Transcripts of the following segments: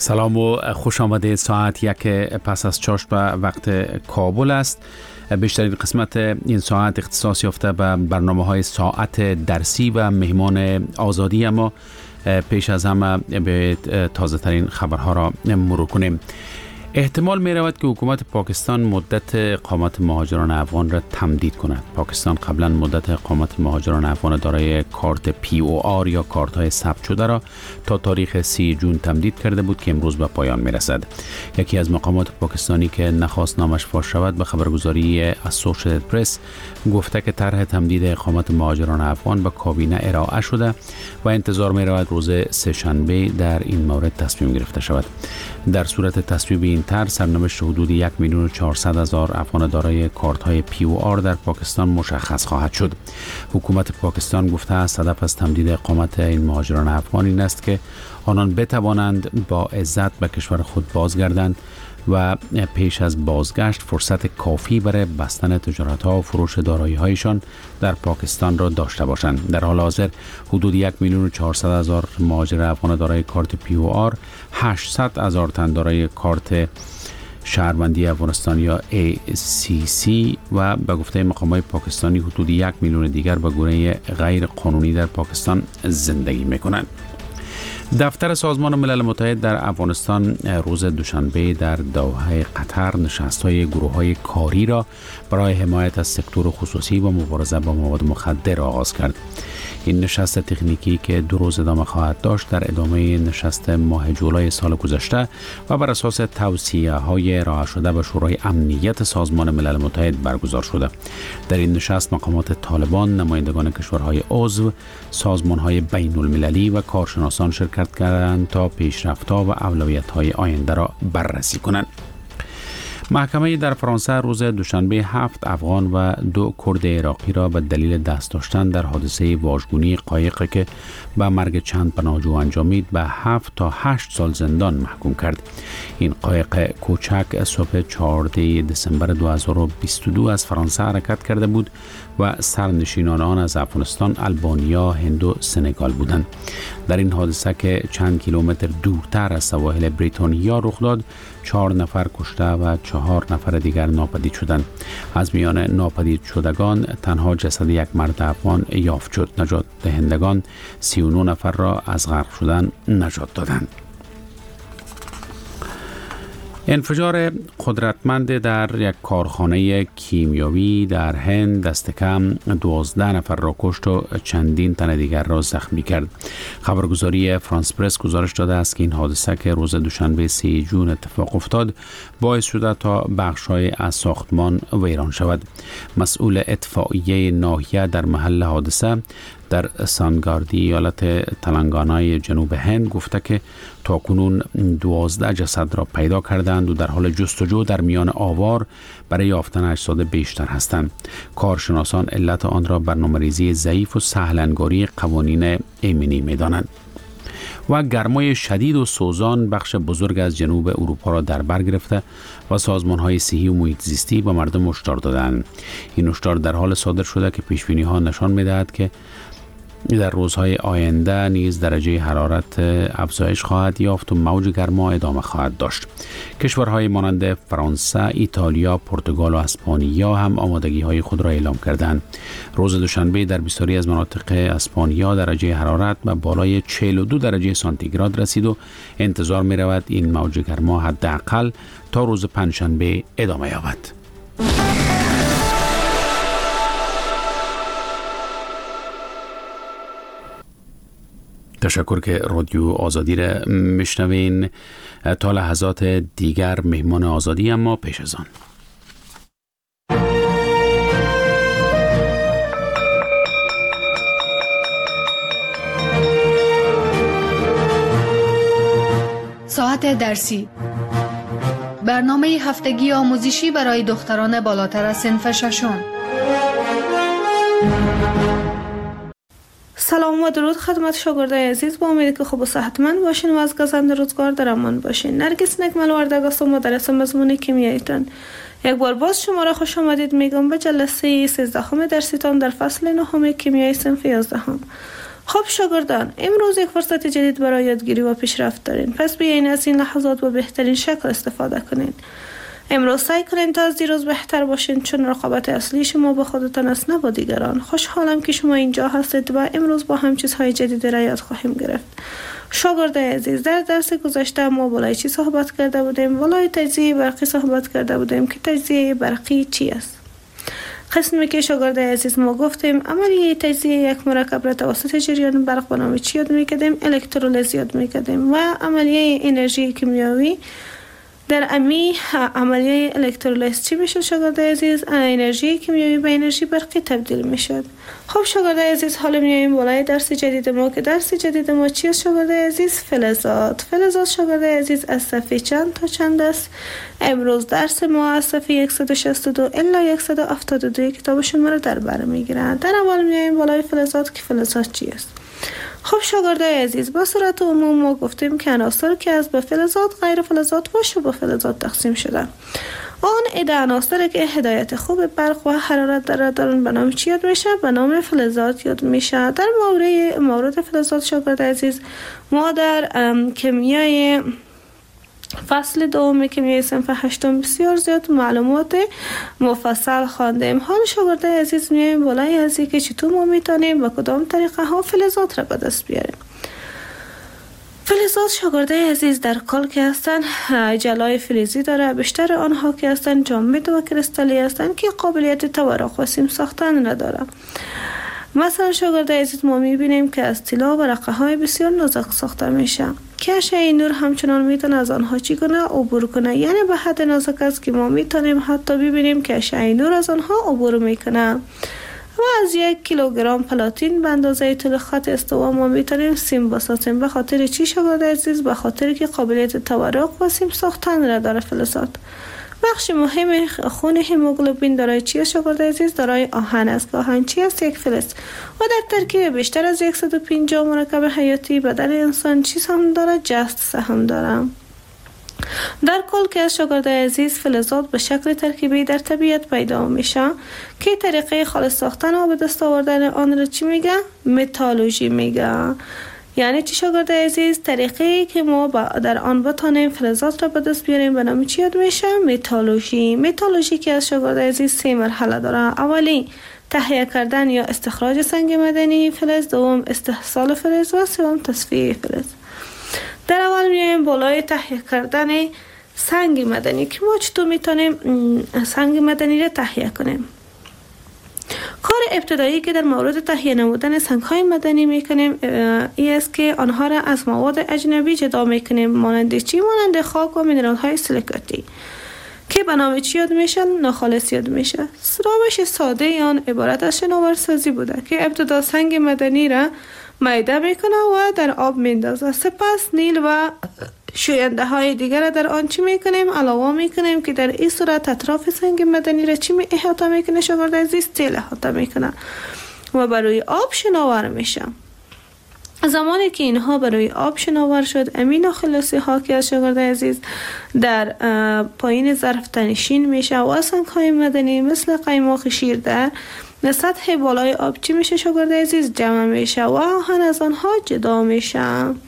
سلام و خوش آمدید. ساعت 1 پس از چاشت به وقت کابل است. بیشترین قسمت این ساعت اختصاص یافته به برنامه‌های ساعت درسی و مهمان آزادی، اما پیش از همه به تازه ترین خبرها را مرور کنیم. احتمال می رود که حکومت پاکستان مدت اقامت مهاجران افغان را تمدید کند. پاکستان قبلا مدت اقامت مهاجران افغان دارای کارت POR یا کارت های ثبت شده را تا تاریخ 30 جون تمدید کرده بود که امروز به پایان می رسد. یکی از مقامات پاکستانی که نخواست نامش فاش شود به خبرگزاری اسوشییتد پرس گفته که طرح تمدید اقامت مهاجران افغان به کابینه ارائه شده و انتظار می رود روز سه‌شنبه در این مورد تصمیم گرفته شود. در صورت تصویب این طرح، سرنوشت حدود 1,400,000 افغان دارای کارت های POR در پاکستان مشخص خواهد شد. حکومت پاکستان گفته است هدف از تمدید اقامت این مهاجران افغان این است که آنان بتوانند با عزت به کشور خود بازگردند و پیش از بازگشت فرصت کافی برای بستن تجارت‌ها و فروش دارایی‌هایشان در پاکستان را داشته باشند. در حال حاضر حدود 1,400,000 مهاجر افغان دارای کارت POR، 800,000 تن دارای کارت شهروندی افغانستان یا ACC و به گفته مقامات پاکستانی حدود 1 میلیون دیگر به گونه غیر قانونی در پاکستان زندگی می‌کنند. دفتر سازمان ملل متحد در افغانستان روز دوشنبه در دوحه قطر نشست‌های گروه‌های کاری را برای حمایت از سکتور خصوصی و مبارزه با مواد مخدر آغاز کرد. این نشست تکنیکی که 2 روز ادامه خواهد داشت در ادامه نشست ماه جولای سال گذشته و بر اساس توصیه‌های ارائه شده به شورای امنیت سازمان ملل متحد برگزار شده. در این نشست مقامات طالبان، نمایندگان کشورهای عضو، سازمان‌های بین‌المللی و کارشناسان شرکت کردند تا پیشرفت‌ها و اولویت‌های آینده را بررسی کنند. محکمه در فرانسه روز دوشنبه 7 افغان و 2 کرد عراقی را به دلیل دست داشتن در حادثه واژگونی قایقی که به مرگ چند پناهجو انجامید به 7 تا 8 سال زندان محکوم کرد. این قایق کوچک صبح 14 دسامبر 2022 از فرانسه حرکت کرده بود و سرنشینان آن از افغانستان، البانیا، هند و سنگال بودند. در این حادثه که چند کیلومتر دورتر از سواحل بریتانیا رخ داد، 4 نفر کشته و 4 نفر دیگر ناپدید شدند. از میان ناپدید شدگان تنها جسد یک مرد افغان یافت شد. نجات دهندگان 39 نفر را از غرق شدن نجات دادند. انفجار قدرتمند در یک کارخانه کیمیاوی در هند دست کم 12 نفر را کشت و چندین تن دیگر را زخمی کرد. خبرگزاری فرانس پرس گزارش داده است که این حادثه که روز دوشنبه 3 جون اتفاق افتاد باعث شده تا بخش‌های از ساختمان ویران شود. مسئول اطفائیه ناحیه در محل حادثه در سانگاردی ایالت تلنگانای جنوب هند گفته که تاکنون 12 جسد را پیدا کردند و در حال جستجو در میان آوار برای یافتن اجساد بیشتر هستند. کارشناسان علت آن را برنامه‌ریزی ضعیف و سهل‌انگاری قوانین ایمنی می‌دانند. و گرمای شدید و سوزان بخش بزرگ از جنوب اروپا را در بر گرفته و سازمان‌های صحی و محیط زیستی به مردم هشدار دادند. این هشدار در حال صادر شده که پیش‌بینی‌ها نشان می‌دهد که در روزهای آینده نیز درجه حرارت افزایش خواهد یافت و موج گرما ادامه خواهد داشت. کشورهای مانند فرانسه، ایتالیا، پرتغال و اسپانیا هم آمادگی‌های خود را اعلام کردند. روز دوشنبه در بسیاری از مناطق اسپانیا درجه حرارت به بالای 42 درجه سانتیگراد رسید و انتظار می‌رود این موج گرما حداقل تا روز پنجشنبه ادامه یابد. تشکر که رادیو آزادی را میشنوین. تا لحظات دیگر مهمان آزادی، اما پیش از آن ساعت درسی، برنامه هفتگی آموزشی برای دختران بالاتر از صنف ششم. سلام و درود خدمت شاگردای عزیز، با امید که خوب و صحتمند باشین و از گزند روزگار در امان باشین. نرگس نکمل وردگ هستم، مدرس مضمون کیمیاییتان. یک بار باز شما را خوش آمدید میگم به جلسه 13 درسیتان در فصل 9 کیمیای صنف 11. خب شاگردان، امروز یک فرصت جدید برای یادگیری و پیشرفت دارین. پس بیاین از این لحظات به بهترین شکل استفاده کنین. امروز سعی کنین تا از دیروز بهتر باشین، چون رقابت اصلی شما با خودتان است نه با دیگران. خوشحالم که شما اینجا هستید و امروز با هم چیزهای جدید را یاد خواهیم گرفت. شاگردای عزیز، در درس گذشته ما بالای چی صحبت کرده بودیم؟ بالای تجزیه برقی صحبت کرده بودیم که تجزیه برقی چی است؟ قسمی که شاگردای عزیز ما گفتیم عملیه تجزیه یک مرکب را توسط جریان برق به نام چی یاد می‌کردیم؟ الکترولیز یاد می‌کردیم. و عملیه انرژی کیمیایی در امی عملیه الکترولیز چی میشد شاگردای عزیز؟ انرژی کیمیایی به انرژی برقی تبدیل میشد. خب شاگردای عزیز، حالا میایم بالای درس جدید ما که درس جدید ما چی است شاگردای عزیز؟ فلزات. فلزات شاگردای عزیز از صفحه چند تا چند است؟ امروز درس ما از صفحه 162 الی 172 کتاب شما رو در بر میگیرند. در اول میایم بالای فلزات که فلزات چی است. خب شاگردای عزیز، با صورت عموم ما گفتیم که عناصر که از به فلزات، غیر فلزات و شبه فلزات تقسیم شده. آن عده عناصر که هدایت خوب برق و حرارت دارن به نام چی یاد میشه؟ به نام فلزات یاد میشه. در مورد فلزات شاگردای عزیز، ما در کیمیای فصل دوم کیمیای صنف 8 بسیار زیاد معلومات مفصل خواندیم. حال شاگردای عزیز میایم بالای از اینکه چطور ما میتونیم با کدام طریقه ها فلزات را به دست بیاریم. فلزات شاگردای عزیز در کل که هستن جلای فلزی داره. بیشتر آنها که هستن جامد و کریستالی هستن که قابلیت تورق و سیم ساختن نداره. مثلا شاگردای عزیز ما میبینیم که از طلا و رقه های بسیار نازک ساخته میشه که اشعه نور همچنان میتونه از آنها چی کنه؟ عبور کنه. یعنی به حد نازک است که ما میتونیم حتی ببینیم که اشعه نور از آنها عبور میکنه. و از 1 کیلوگرم پلاتین به اندازه طول خط استوا ما میتونیم سیم بسازیم. به خاطر چی شاگردای عزیز؟ به خاطر که قابلیت تورق و سیم ساختن را داره فلزات. بخش مهم خون هموگلوبین دارای چی است شاگردای عزیز؟ دارای آهن است. آهن چی است؟ یک فلز. و در ترکیب بیشتر از 150 مرکب حیاتی بدن انسان چی سهم داره؟ جست سهم داره. در کل که از شاگردای عزیز، فلزات به شکل ترکیبی در طبیعت پیدا میشه که طریقه خالص ساختن و به دست آوردن آن را چی میگه؟ متالورژی میگه. یعنی چی شاگردای عزیز؟ طریقه که ما در آن بتانیم فلزات را به دست بیاریم به نام چی یاد میشه؟ متالورژی. متالورژی که از شاگردای عزیز 3 مرحله داره. اولی تهیه کردن یا استخراج سنگ معدنی فلز، دوم استحصال فلز و سوم تصفیه فلز. در اول میایم بالای تهیه کردن سنگ معدنی که ما چطور میتونیم سنگ معدنی را تهیه کنیم. کار ابتدایی که در مورد تهیه نمودن سنگ‌های معدنی میکنیم این است که آنها را از مواد اجنبی جدا میکنیم، مانند چی؟ مانند خاک و مینرال‌های سیلیکاتی که به نام چی یاد میشن؟ ناخالص یاد میشه. روش ساده آن عبارت از شناورسازی بوده که ابتدا سنگ معدنی را میده میکنه و در آب میندازه. سپس نیل و شوینده های دیگر را در آن چی میکنیم؟ علاوه میکنیم که در این صورت اطراف سنگ معدنی را چی احاطه میکنه شاگردای عزیز؟ تیل احاطه میکنه و بروی آب شناور میشه. زمانی که اینها بروی آب شناور شد، امین و خلاصی ها که از شاگردای عزیز در پایین ظرف تنشین میشه و سنگ های معدنی مثل قیماق شیر در سطح بالای آب چی میشه شاگردای عزیز؟ جمع میشه و آهن از آنها جدا میشه.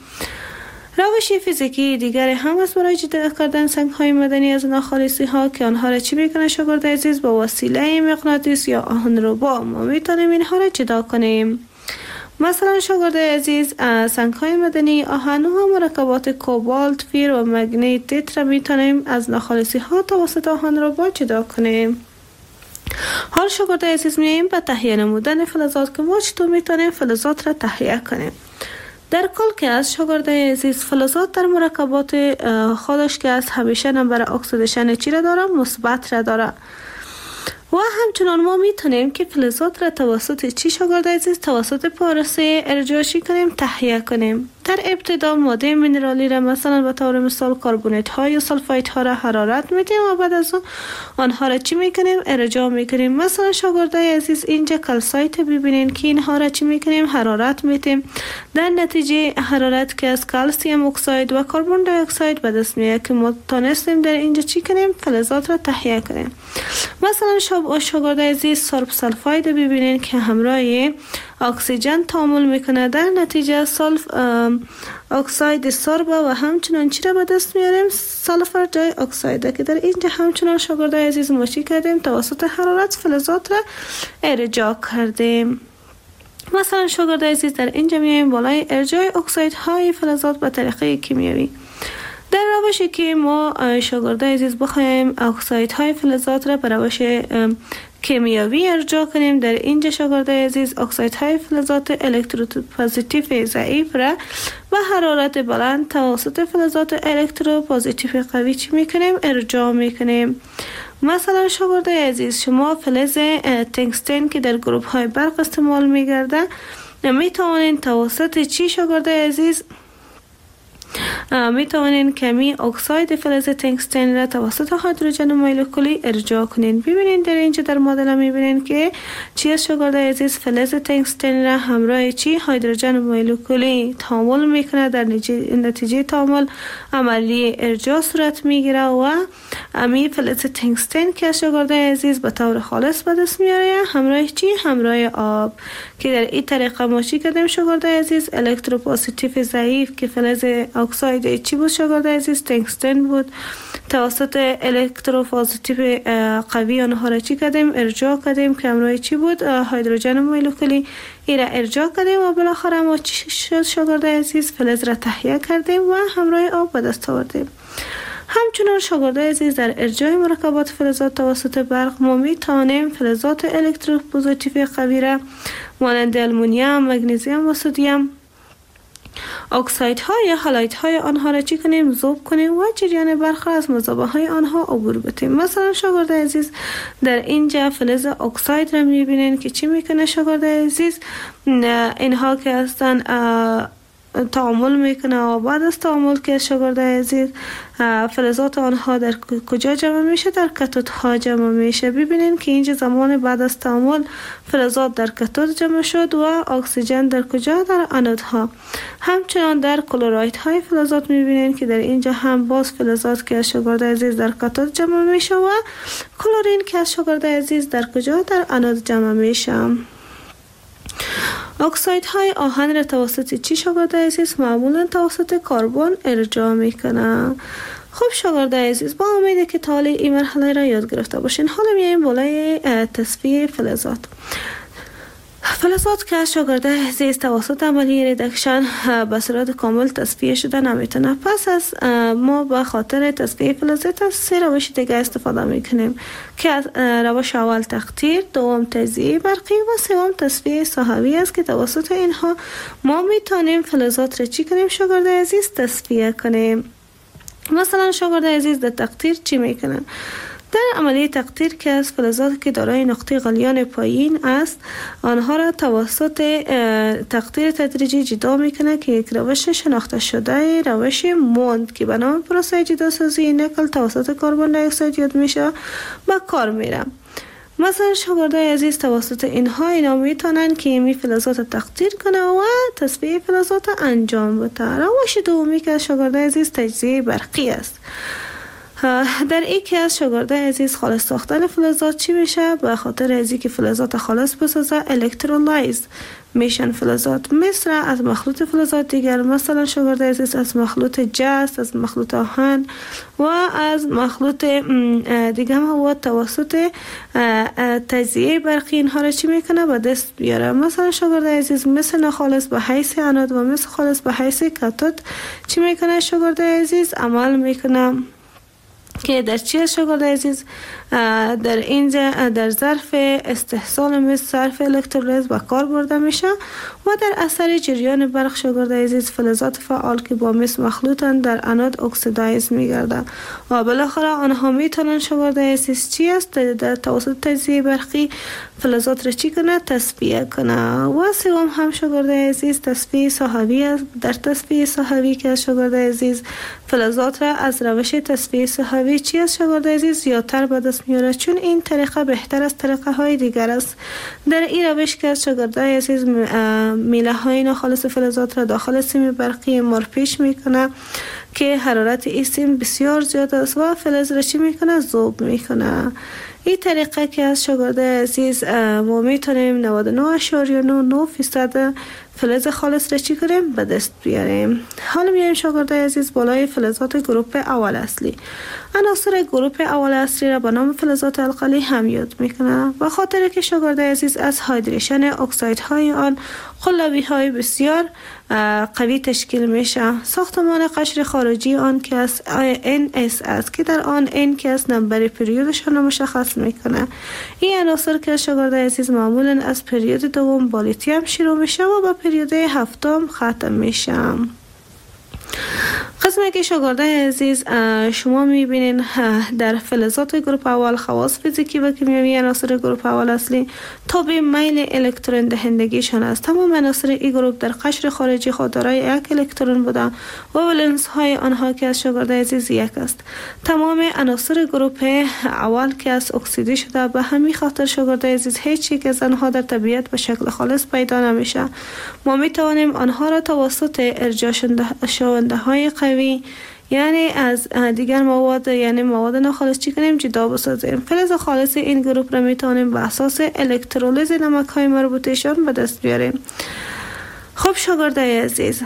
روش فیزیکی دیگری هم از برای جدا کردن سنگ های معدنی از ناخالصی ها که آنها را چی میکنه شاگردای عزیز؟ با وسیله مغناطیس یا آهنربا ما میتونیم اینها را جدا کنیم. مثلا شاگردای عزیز، سنگ های معدنی آهن و مرکبات کوبالت، فیر و مگنیت را میتونیم از ناخالصی ها توسط آهنربا جدا کنیم. حال شاگردای عزیز میایم به تهیه نمودن فلزات که ما چطور میتونیم فلزات را تهیه کنیم. در کل که از شاگردای عزیز، فلزات در مرکبات خودش که از همیشه نمبر اکسیدیشن چی را داره؟ مثبت را داره. و همچنان ما میتونیم که فلزات را توسط چی شاگردای عزیز؟ توسط پروسه ارجاعی کنیم، تهیه کنیم. در ابتدا ماده مینرالی را مثلا به طور مثال کربونیت ها یا سلفایت ها را حرارت میدیم و بعد از آنها را چی میکنیم؟ ارجاع میکنیم. مثلا شاگردای عزیز اینجا کلسایت ببینین که اینها را چی میکنیم؟ حرارت میدیم. در نتیجه حرارت که از کلسیم اکساید و کربن دی اکساید به دست میاد که ما تونستیم در اینجا چی کنیم؟ فلزات را تهیه کنیم. مثلا شاگردای عزیز سرب سلفاید ببینین که همراه اکسیژن تعامل میکنه. در نتیجه سلف اکساید سرب و همچنان چی را به دست میاریم؟ سلفر دای اکساید که در اینجا همچنان شاگردای عزیز ما چی کردیم؟ توسط حرارت فلزات را ارجاع کردیم. مثلا شاگردای عزیز در اینجا میایم بالای ارجاع اکسایدهای فلزات به طریقه کیمیایی. در روشی که ما شاگردای عزیز بخوایم اکسایدهای فلزات را به روش کیمیایی ارجاع کنیم، در اینجا شاگردای عزیز اکسایدهای فلزات الکتروپوزیتیو ضعیف را به حرارت بلند توسط فلزات الکتروپوزیتیو قوی چی میکنیم؟ ارجاع میکنیم. مثلا شاگردای عزیز شما فلز تنگستن که در گروپ های برق استعمال میگرده میتوانین توسط چی شاگردای عزیز میتوانین کمی اکساید فلز تنگستن را توسط هیدروژن مولکولی ارجاع کنین. ببینین در اینجا در مدل میبینین که چی از شاگردای عزیز فلز تنگستن را همراه چی هیدروژن مولکولی تعامل میکنه. در نتیجه تعامل عملی ارجاع صورت میگیره و امی فلز تنگستن که از شاگردای عزیز به طور خالص به دست میاره همراه چی؟ همراه آب که در این طریقه ما چی کردیم شاگردای عزیز؟ الکتروپوزیتیو ضعیف که فلز اکساید چی بود شاگردای عزیز؟ تنگستن بود. توسط الکتروپوزیتیو قوی آنها را چی کردیم؟ ارجاع کردیم که همراه چی بود؟ هیدروژن مولکولی این را ارجاع کردیم و بالاخره ما چی شد شاگردای عزیز؟ فلز را تهیه کردیم و همراه آب به دست آوردیم. همچنان شاگردای عزیز در ارجاع مرکبات فلزات توسط برق ما میتوانیم فلزات الکتروپوزیتیو قوی را مانند آلومینیوم، مگنیزیم و سدیم اکسایدها یا هالایدهای آنها را چی کنیم؟ ذوب کنیم و جریان برق را از مذابه های آنها عبور بدیم. مثلا شاگردای عزیز در اینجا فلز اکساید را میبینین که چی میکنه شاگردای عزیز؟ اینها که هستن تعامل میکنه و بعد از تعامل که شاگردای عزیز فلزات آنها در کجا جمع میشه؟ در کاتودها جمع میشه. ببینین که اینجا زمان بعد از تعامل فلزات در کاتود جمع شد و اکسیژن در کجا؟ در آنودها. همچنان در کلورایدهای فلزات میبینین که در اینجا هم باز فلزات که از شاگردای عزیز در کاتود جمع میشه و کلورین که از شاگردای عزیز در کجا؟ در آنود جمع میشه. اکسایدهای آهن را توسط چی شاگردای عزیز؟ معمولا توسط کربن ارجاع میکنه. خب شاگردای عزیز با امیده که تا حالا این مرحله را یاد گرفته باشین. حالا میایم بالای تصفیه فلزات. فلزات که از شاگردای عزیز توسط عملیه ریدکشن به صورت کامل تصفیه شده نمیتونه. پس از ما به خاطر تصفیه فلزات از 3 روش دیگه استفاده میکنیم که از روش اول تقطیر، دوم تجزیه برقی و سوم تصفیه ساحوی است که توسط اینها ما میتونیم فلزات را چی کنیم شاگردای عزیز؟ تصفیه کنیم. مثلا شاگردای عزیز در تقطیر چی میکنن؟ در عملیه تقطیر که از فلزات که دارای نقطه غلیان پایین است آنها را توسط تقطیر تدریجی جدا میکنه که یک روش شناخته شده روش موند که به نام پروسه جداسازی نکل توسط کربن دی اکساید یاد میشه به کار میره. مثلا شاگردای عزیز توسط اینها اینا میتونن که این فلزات تقطیر کنه و تصفیه فلزات انجام بده. روش دومی که از شاگردای عزیز تجزیه برقی است. در این که از شاگردای عزیز خالص ساختن فلزات چی میشه؟ به خاطر از اینکه فلزات خالص بسازه الکترولایز میشن فلزات مثل از مخلوط فلزات دیگر. مثلا شاگردای عزیز از مخلوط جست، از مخلوط آهن و از مخلوط دیگه هم توسط تجزیه برقی اینها را چی میکنه؟ به دست بیاره. مثلا شاگردای عزیز مثل ناخالص به حیث آنود و مثل خالص به حیث کاتود چی میکنه شاگردای عزیز؟ عمل میکنه که در چی شاگردای عزیز در اینجا در ظرف استحصال مثل ظرف الکترولیز به کار برده میشه و در اثر جریان برق شاگردای عزیز فلزات فعال که با مس مخلوطن در انود اکسیدایز میگرده و بالاخره آنها میتونن شاگردای عزیز چی است؟ در توسط تجزیه برقی فلزات را چی کنه؟ تصفیه کنه. و سوم هم شاگردای عزیز تصفیه ساحوی است. در تصفیه ساحوی که شاگردای عزیز فلزات را از روش تصفیه ساحوی چی است شاگردای عزیز؟ زیادتر به دست میاره چون این طریقه بهتر از طریقه های دیگر است. در این روش که شاگردای عزیز میله های ناخالص فلزات را داخل سیم برقی مارپیش میکنه که حرارت این سیم بسیار زیاد است و فلز را چی میکنه؟ ذوب میکنه. این طریقه که از شاگرده عزیز ما میتونیم 99.99% فلز خالص را چی کنیم؟ به دست بیاریم. حالا میایم شاگرده عزیز بالای فلزات گروپ اول اصلی. عناصر گروپ اول اصلی را به نام فلزات القلی هم یاد میکنه، به خاطر که شاگرده عزیز از هایدریشن اکسایدهای آن قلبی های بسیار قوی تشکیل میشه. ساختمان قشر خارجی آن که از NS است که در آن N که از نمبر پریودشان را مشخص میکنه. این عناصر که شاگرده عزیز معمولا از پریود دوم با لیتیوم شروع میشه و با پریود هفتم ختم میشه. قسمی که شاگرده عزیز شما میبینین در فلزات گروپ اول خواص فیزیکی و کیمیایی عناصر گروپ اول اصلی تابع میل الکترون دهندگیشان است. تمام عناصر این گروپ در قشر خارجی خود دارای یک الکترون بودند و ولنس های آنها که از شاگرده عزیز یک است. تمام عناصر گروپ اول که از اکسیدی شده، به همین خاطر شاگرده عزیز هیچ یک از آنها در طبیعت به شکل خالص پیدا نمیشه. ما میتوانیم آنها را توسط ارجاع شونده های قوی یعنی از دیگر مواد یعنی مواد ناخالص چی کنیم؟ جدا بسازیم. فلز خالص این گروپ را میتونیم به اساس الکترولیز نمک های مربوطه‌شان به دست بیاریم. خب شاگرده عزیز،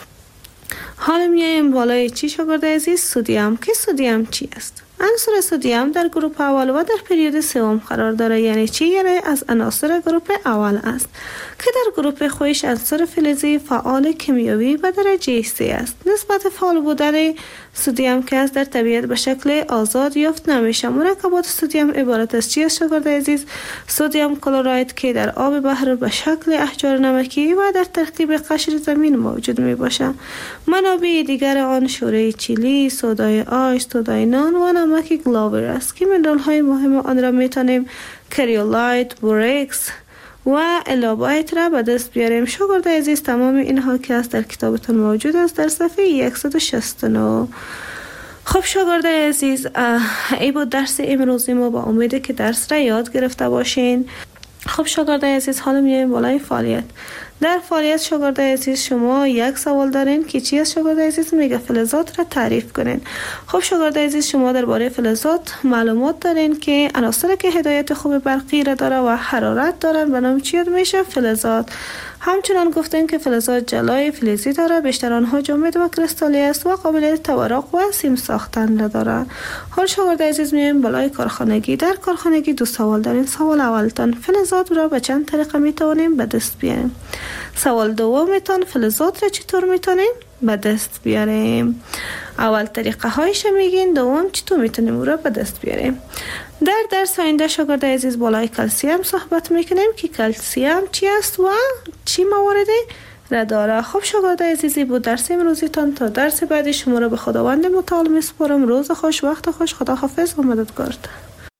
حالا میایم بالای چی شاگرده عزیز؟ سدیم. که سدیم چی است؟ عنصر سدیم در گروپ اول و در پریود سوم قرار داره. یعنی چی؟ یعنی از عناصر گروپ اول است که در گروپ خودش عنصر فلزی فعال کیمیایی به درجه 3 است. نسبت فعال بودن سدیم که از در طبیعت به شکل آزاد یافت نمیشه. مرکبات سدیم عبارت از چی است شاگرد عزیز؟ سدیم کلراید که در آب بحر به شکل احجار نمکی و در ترکیب قشر زمین موجود می باشه. منابع دیگر آن شوره چیلی، سودای آش، سودای نان و نمک گلاور است که منرال های مهم آن را میتونیم کریولایت، بورکس و الابایت را به دست بیاریم. شاگرد عزیز تمام اینها که است در کتابتون موجود است در صفحه 169. خب شاگرد عزیز، ای بود درس امروزی ما، با امید که درس را یاد گرفته باشین. خب شاگرد عزیز، حالا میایم بالای فعالیت. در فعالیت شاگرد عزیز شما یک سوال دارین که چی است شاگرد عزیز؟ میگه فلزات را تعریف کنین. خب شاگرد عزیز، شما درباره فلزات معلومات دارین که عناصری که هدایت خوب برقی را داره و حرارت دارن به نام چی میشه؟ فلزات. همچنان گفتیم که فلزات جلای فلزی داره، بیشتر آنها جامد و کریستالی است و قابلیت تورق و سیم ساختن را داره. حال شاگرد عزیز میایم بالای کارخانگی. در کارخانگی دو سوال دارین. سوال اولتان، فلزات را به چند طریقه میتونیم به دست بیاریم؟ سوال دومتان، فلزات را چطور میتونیم به دست بیاریم؟ اول طریقه هایش میگین، دوم چطور میتونیم او را به دست بیاریم؟ در درس آینده شاگرد عزیز بالای کلسیم صحبت میکنیم که کلسیم چی است و چی مواردی را داره. خب شاگرد عزیزی بود درس امروزیتان. تا درس بعدی شما را به خداوند متعال میسپارم. روز خوش، وقت خوش، خدا حافظ و مددگارت.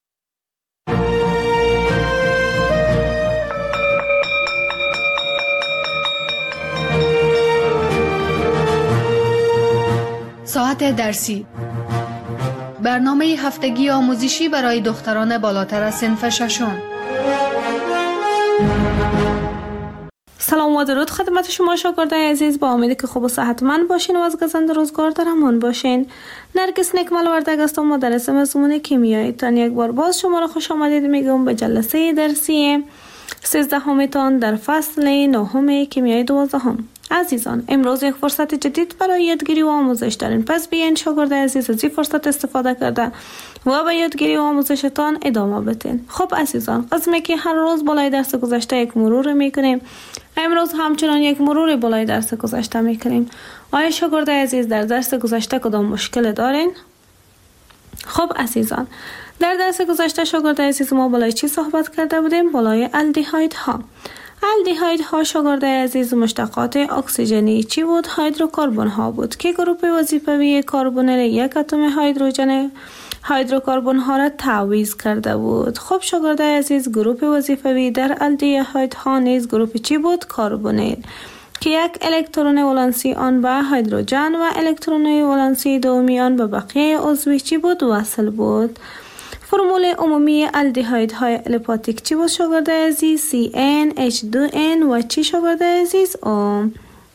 ساعت درسی، برنامه هفتگی آموزشی برای دختران بالاتر از صنف ششم. سلام و درود خدمت شما شاگردان عزیز. با امیدی که خوب و صحتمند باشین و از گزند روزگار در امان باشین. نرگس نکمل وردگ هستم، مدرس مضمون کیمیایی. تان یک بار باز شما را خوش آمدید میگم به جلسه درسی 13 تان در فصل 9 کیمیای 12. عزیزان، امروز یک فرصت جدید برای یادگیری و آموزش دارین. پس بیاین شاگرد عزیز از این فرصت استفاده کرده و به یادگیری و آموزشتان ادامه بدین. خب عزیزان، قسمی که هر روز بالای درس گذشته یک مرور میکنیم، امروز همچنان یک مرور بالای درس گذشته میکنیم. آیا شاگرد عزیز در درس گذشته کدام مشکل دارین؟ خب عزیزان، در درس گذشته شاگرد عزیز ما بالای چی صحبت کرده بودیم؟ بالای الدیهاید ها. الدیهاید ها شاگرد عزیز مشتقات اکسیژنی چی بود؟ هیدروکربن ها بود که گروه وظیفوی کربنل یک اتم هیدروژن هیدروکربن ها را تعویض کرده بود. خب شاگرد عزیز، گروه وظیفوی در الدیهاید ها نیز گروه چی بود؟ کربنل که یک الکترون ولانسی آن به هیدروژن و الکترون ولانسی دومی آن به بقیه عضوی چی بود؟ وصل بود. فرمول عمومی الدیهاید های الیپاتیک چی بود شاگرد عزیز؟ CN H2N و چی شاگرد عزیز؟ O.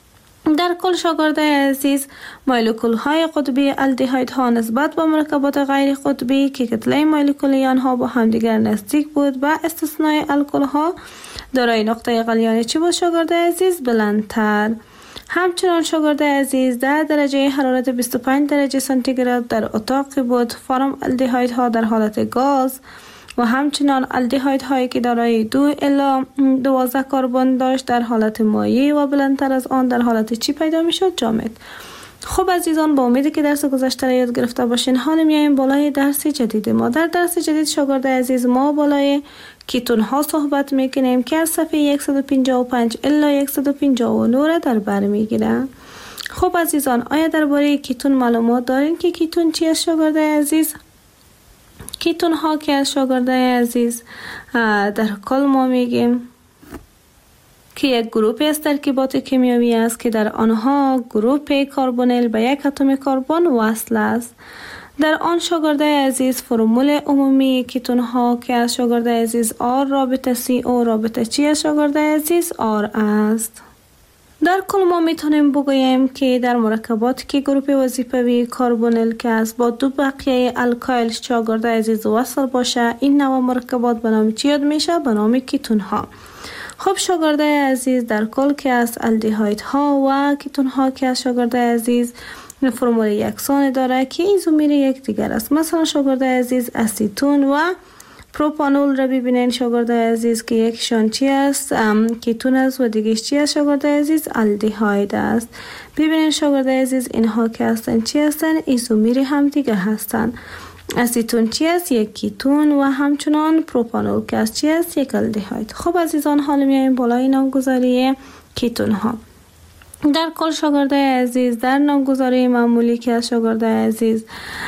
در کل شاگردای عزیز، مولکول های قطبی الدهاید ها نسبت به مرکبات غیر قطبی که کتله مولکولی آنها با همدیگر نزدیک بود با استثنای الکل ها دارای نقطه غلیان چی بود شاگردای عزیز؟ بلندتر. همچنان شاگردای عزیز در درجه حرارت 25 درجه سانتیگراد در اتاقی بود. فرم الدهاید ها در حالت گاز و همچنان الدهاید هایی که دارای 2 الی 12 کربن داشت در حالت مایع و بلندتر از آن در حالت چی پیدا می شد؟ جامد. خب عزیزان، با امیدی که درس گذشته را یاد گرفته باشین، حالا میایم بالای درس جدید ما. در درس جدید شاگرد عزیز ما بالای کیتون ها صحبت میکنیم که از صفحه 155 الی 159 را در بر میگیره. خب عزیزان، آیا درباره کیتون معلومات دارین که کیتون چی است شاگرد عزیز؟ کیتون ها که از شاگردای عزیز در کل ما میگیم که یک گروه از ترکیبات کیمیایی است که در آنها گروه کربونیل به یک اتم کربن وصل است. در آن شاگردای عزیز فرمول عمومی کیتون ها که از شاگردای عزیز آر رابطه سی او رابطه چی از شاگردای عزیز آر است. در کل ما میتونیم بگوییم که در مرکبات که گروپ وظیفوی کربونیل که است با دو بقیه الکایل شاگرد عزیز وصل باشه، این نوع مرکبات به نام چی یاد میشه؟ به نام کیتون ها. خب شاگردای عزیز، در کل که است الدهاید ها و کیتون ها که از شاگردای عزیز فرمول یکسان داره که ایزومیر یک دیگر است. مثلا شاگردای عزیز اسیتون و پروپانول را ببینین شاگردای عزیز که یکشان چی است؟ کیتون است و دیگهش چی است شاگردای عزیز؟ الدهاید است. ببینین شاگردای عزیز اینها که هستن چی هستن؟ ایزومیر هم دیگه هستن. اسیتون چی است؟ یک کیتون و همچنان پروپانول که است چی است؟ یک الدهاید. خب عزیزان، حالا میایم بالای نامگذاری کیتون ها. در کل شاگردای عزیز در نامگذاری معمولی که از شاگردای عزیز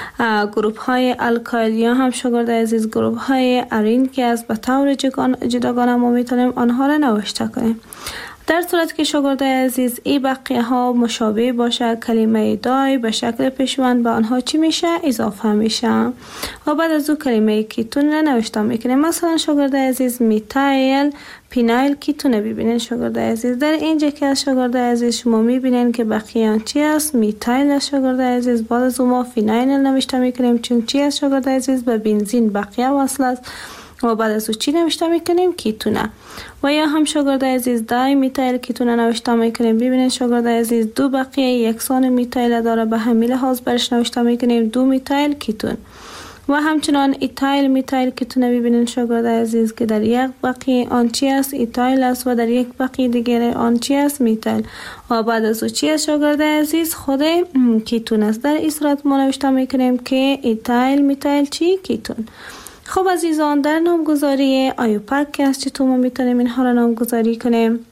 گروپ های الکایل یا هم شاگردای عزیز گروپ های ارین که از به طور جداگانه ما میتونیم آنها را نوشته کنیم. در صورت که شاگردای عزیز ای بقیه ها مشابه باشه، کلمه دای به شکل پیشوند به آنها چی میشه؟ اضافه میشه و بعد از او کلمه کیتون را نوشته میکنیم. مثلا شاگردای عزیز میتایل پینایل کیتون ببینین شاگردای عزیز. در اینجا که از شاگردای عزیز شما میبینین که بقیه آن چی است؟ میتایل از شاگردای عزیز. بعد از او ما فینایل نوشته میکنیم چون چی از شاگردای عزیز به بنزین بقیه وصل است و بعد از او چی نوشته میکنیم؟ کیتونه. و یا هم شاگردای عزیز دای میتایل کیتونه نوشته میکنیم. ببینید شاگردای عزیز دو بقیه یکسان میتایل داره، به همین لحاظ برش نوشته میکنیم دو میتایل کیتون. و همچنان ایتایل میتایل کیتونه ببینید شاگردای عزیز که در یک بقیه آن چی است؟ ایتایل است و در یک بقیه دیگر آن چی است؟ میتایل. و بعد از او چی است شاگردای عزیز؟ خود کیتون است. در این صورت ما نوشته میکنیم که ایتایل میتایل چی؟ کیتون. خب عزیزان، در نامگذاری آیوپک که از چطور ما میتونیم اینها را نامگذاری کنیم؟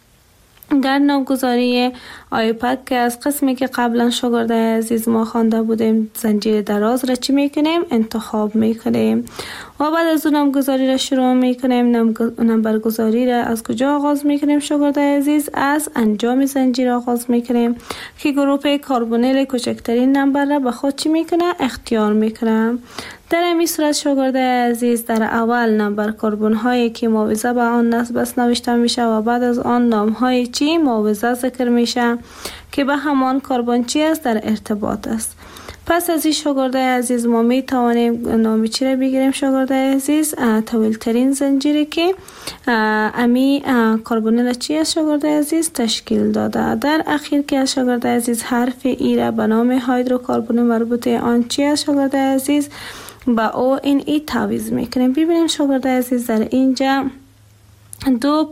در نامگذاری آیوپک که از قسمی که قبلا شاگردای عزیز ما خوانده بودیم زنجیر دراز را چی میکنیم؟ انتخاب میکنیم و بعد از اون نامگذاری را شروع میکنیم. نمبرگذاری را از کجا آغاز میکنیم شاگردای عزیز؟ از انجام زنجیر آغاز میکنیم که گروه کربونیل کوچکترین نمبر را به خود چی میکنه؟ اختیار میکنه. در این صورت شاگردای عزیز در اول نمبر کربن هایی که معاوضه به آن نسبت نوشته میشه و بعد از آن نام های چی معاوضه ذکر میشه که به همان کربن چی است؟ در ارتباط است. پس از این شاگردای عزیز ما می توانیم نام چی را بگیریم شاگردای عزیز؟ طویل ترین زنجیری که امی کربونیل چی است شاگردای عزیز؟ تشکیل داده. در اخیر که شاگردای عزیز حرف ای را به نام هیدروکربن مربوطه آن چی است شاگردای عزیز؟ با او این ای تعویض میکنیم. ببینیم شاگردای عزیز در اینجا دو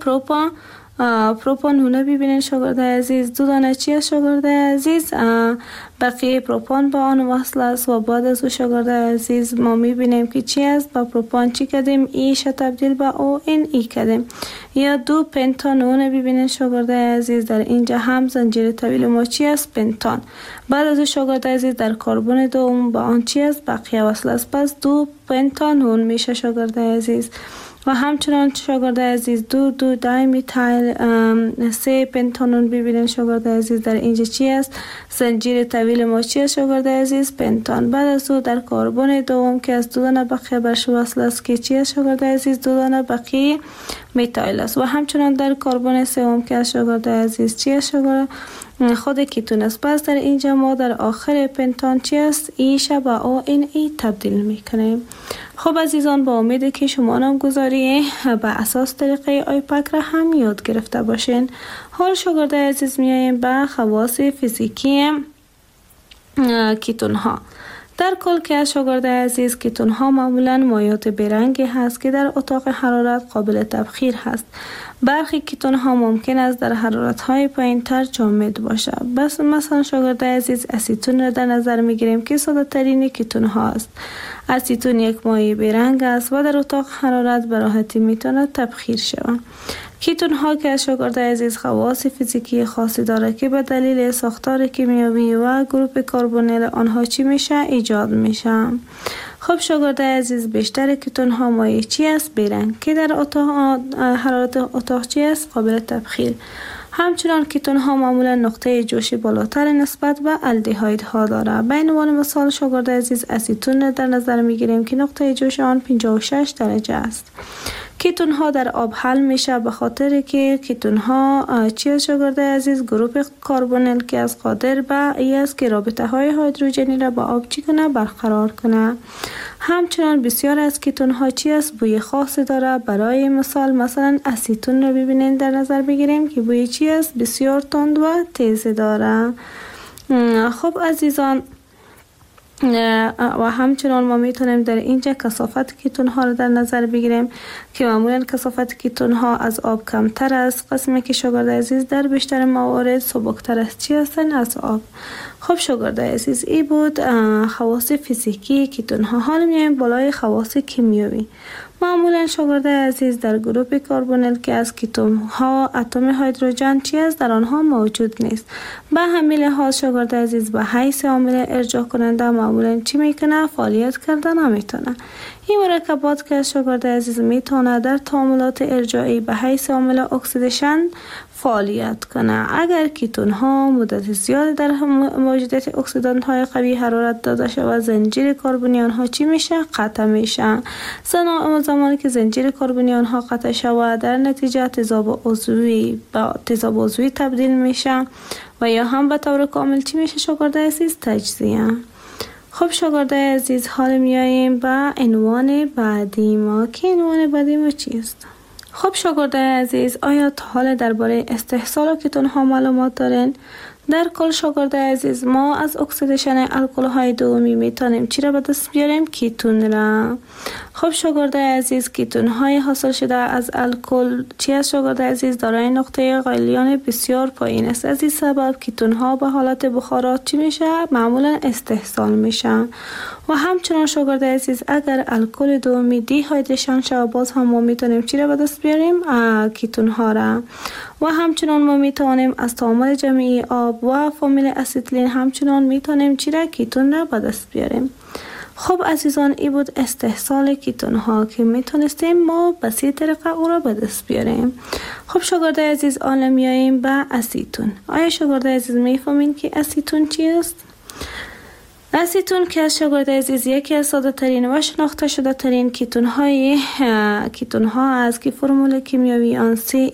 پروپانونه ببینید شاگردای عزیز دو دانه چی است شاگردای عزیز؟ بقیه پروپان با آن وصل است و بعد از او شاگردای عزیز ما میبینیم که چی است؟ با پروپان چی کردیم؟ ایش تبدیل به او این ای کردیم. یا دو پنتانونه ببینید شاگردای عزیز در اینجا هم زنجیر طویل ما چی است؟ پنتان. بعد از او شاگردای عزیز در کربن دوم با آن چی است؟ بقیه وصل است. پس دو پنتانون میشه شاگردای عزیز. و و همچنان شاگرد عزیز 2 دایمیتایل 3 پنتانون ببینید شاگرد عزیز در اینجا چی است؟ زنجیر طویل ما چی است شاگرد عزیز؟ پنتان. بعد از او در کربن دوم که از 2 دانه بقیه برش وصل است که چی است شاگرد عزیز؟ 2 دانه بقیه میتایل است. و همچنان در کربن سوم که از شاگرد عزیز چی است شاگرد؟ خود کیتون است. پس در اینجا ما در آخر پنتان چی است؟ ایش با او این ای تبدیل میکنیم. خب عزیزان، با امید که شما نامگذاری به اساس طریقه آیپک را هم یاد گرفته باشین. حال شاگرد عزیز میاییم به خواص فیزیکی کیتون ها. در کل که شاگرد عزیز کیتون ها معمولا مایعات بیرنگی هست که در اتاق حرارت قابل تبخیر هست. برخی کیتون ها ممکن است در حرارت های پایین تر جامد باشد. بس مثلا شاگرد عزیز اسیتون را در نظر می گیریم که ساده ترین کیتون ها است. اسیتون یک مایع بیرنگ است و در اتاق حرارت به راحتی می تواند تبخیر شود. کیتون ها که شاگرد عزیز خواص فیزیکی خاصی دارد که به دلیل ساختار کیمیایی و گروپ کربونیل آنها چی میشه؟ ایجاد میشه. خب شاگرد عزیز بیشتر کیتون ها مایع چی است؟ بیرنگ که در حرارت اتاق چی است؟ قابل تبخیر. همچنان کیتون ها معمولا نقطه جوشی بالاتر نسبت به الدهاید ها دارد. به عنوان مثال شاگرد عزیز اسیتون در نظر می گیریم که نقطه جوش آن 56 درجه است. کیتون ها در آب حل میشه به خاطر که کیتون ها چی است شاگرد عزیز؟ گروپ کربونیل که از قادر به ای است که رابطه های هیدروژنی را با آب چی کنه؟ برقرار کنه. همچنان بسیار از کیتون ها چی است؟ بوی خاصی داره. برای مثلا اسیتون رو ببینید در نظر بگیریم که بوی چی است؟ بسیار تند و تیز داره. خب عزیزان، و همچنان ما میتونیم در اینجا کثافت کیتون ها رو در نظر بگیریم که معمولا کثافت کیتون ها از آب کمتر است. قسمی که شاگرد عزیز در بیشتر موارد سبکتر است چی هستن؟ از آب. خب شاگرد عزیز ای بود خواص فیزیکی کیتون ها. حالا میایم بالای خواص کیمیایی. معمولا شاگرد عزیز در گروپ کربونیل که از کیتون ها اتم هیدروژن چی است؟ در آنها موجود نیست. به همین لحاظ شاگرد عزیز به حیث عامل ارجاع کننده معمولا چی میکنه؟ فعالیت کرده نمیتونه. این مرکبات که شاگرد عزیز میتونه در تعاملات ارجاعی به حیث عامل اکسیدیشن فعالیت کنه. اگر کیتون ها مدت زیاد در موجودیت اکسیدانت های قوی حرارت داده شود زنجیر کربنی آنها چی میشه؟ قطع میشه. زمانی که زنجیر کربنی آنها قطع شود در نتیجه تضاد عضوی با تضاد عضوی تبدیل میشه و یا هم به طور کامل چی میشه شاگرد عزیز؟ تجزیه. خب شاگرد عزیز، حال میاییم به عنوان بعدی ما که عنوان بعدی ما چیست؟ خب شاگرد عزیز، آیا تا حال درباره استحصال کیتون ها معلومات دارین؟ در کل شاگرد عزیز ما از اکسیدیشن الکل های دومی میتونیم چی را به دست بیاریم؟ کیتون را. خب شاگرد عزیز، کیتون های حاصل شده از الکل چی است شاگرد عزیز؟ دارای نقطه غلیان بسیار پایین است. از این سبب کیتون ها به حالت بخارات چی میشه؟ معمولا استحصال میشن. و همچنان شاگرد عزیز اگر الکل دومی دی هایدریشن شود باز هم ما میتونیم چی را به دست بیاریم؟ کیتون ها را. و همچنان ما میتونیم از تعامل جمعی آب و فامیل اسیتیلین همچنان میتونیم چی را؟ کیتون را به دست بیاریم. خب عزیزان، این بود استحصال کیتون ها که میتونستیم ما به سی طریقه او را به دست بیاریم. خب شاگرد عزیز، حالا میاییم به اسیتون. آیا شاگرد عزیز میفهمین که اسیتون چی است؟ اسیتون که از شاگرد عزیز یکی از ساده ترین و شناخته شده ترین کیتون ها است که فرمول کیمیایی آن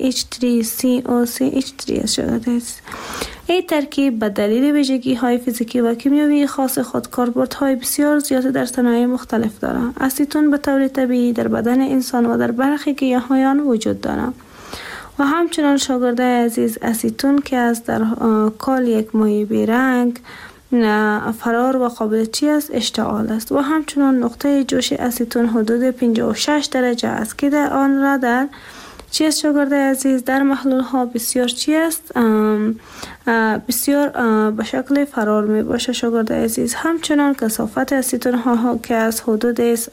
CH3COCH3 است شاگرد عزیز. این ترکیب به دلیل ویژگی های فیزیکی و کیمیایی خاص خود کاربردهای بسیار زیاد در صنایع مختلف دارد. اسیتون به طور طبیعی در بدن انسان و در برخی گیاهان وجود دارد. و همچنان شاگرد عزیز اسیتون که از در کال یک مایع بیرنگ فرار و قابل چی است؟ اشتعال است. و همچنان نقطه جوش اسیتون حدود 56 درجه است که در آن را در چی است شاگرد عزیز؟ در محلول ها بسیار چی است؟ بسیار به شکل فرار می باشه شاگرد عزیز. همچنان کثافت اسیتون ها که از حدود 0.79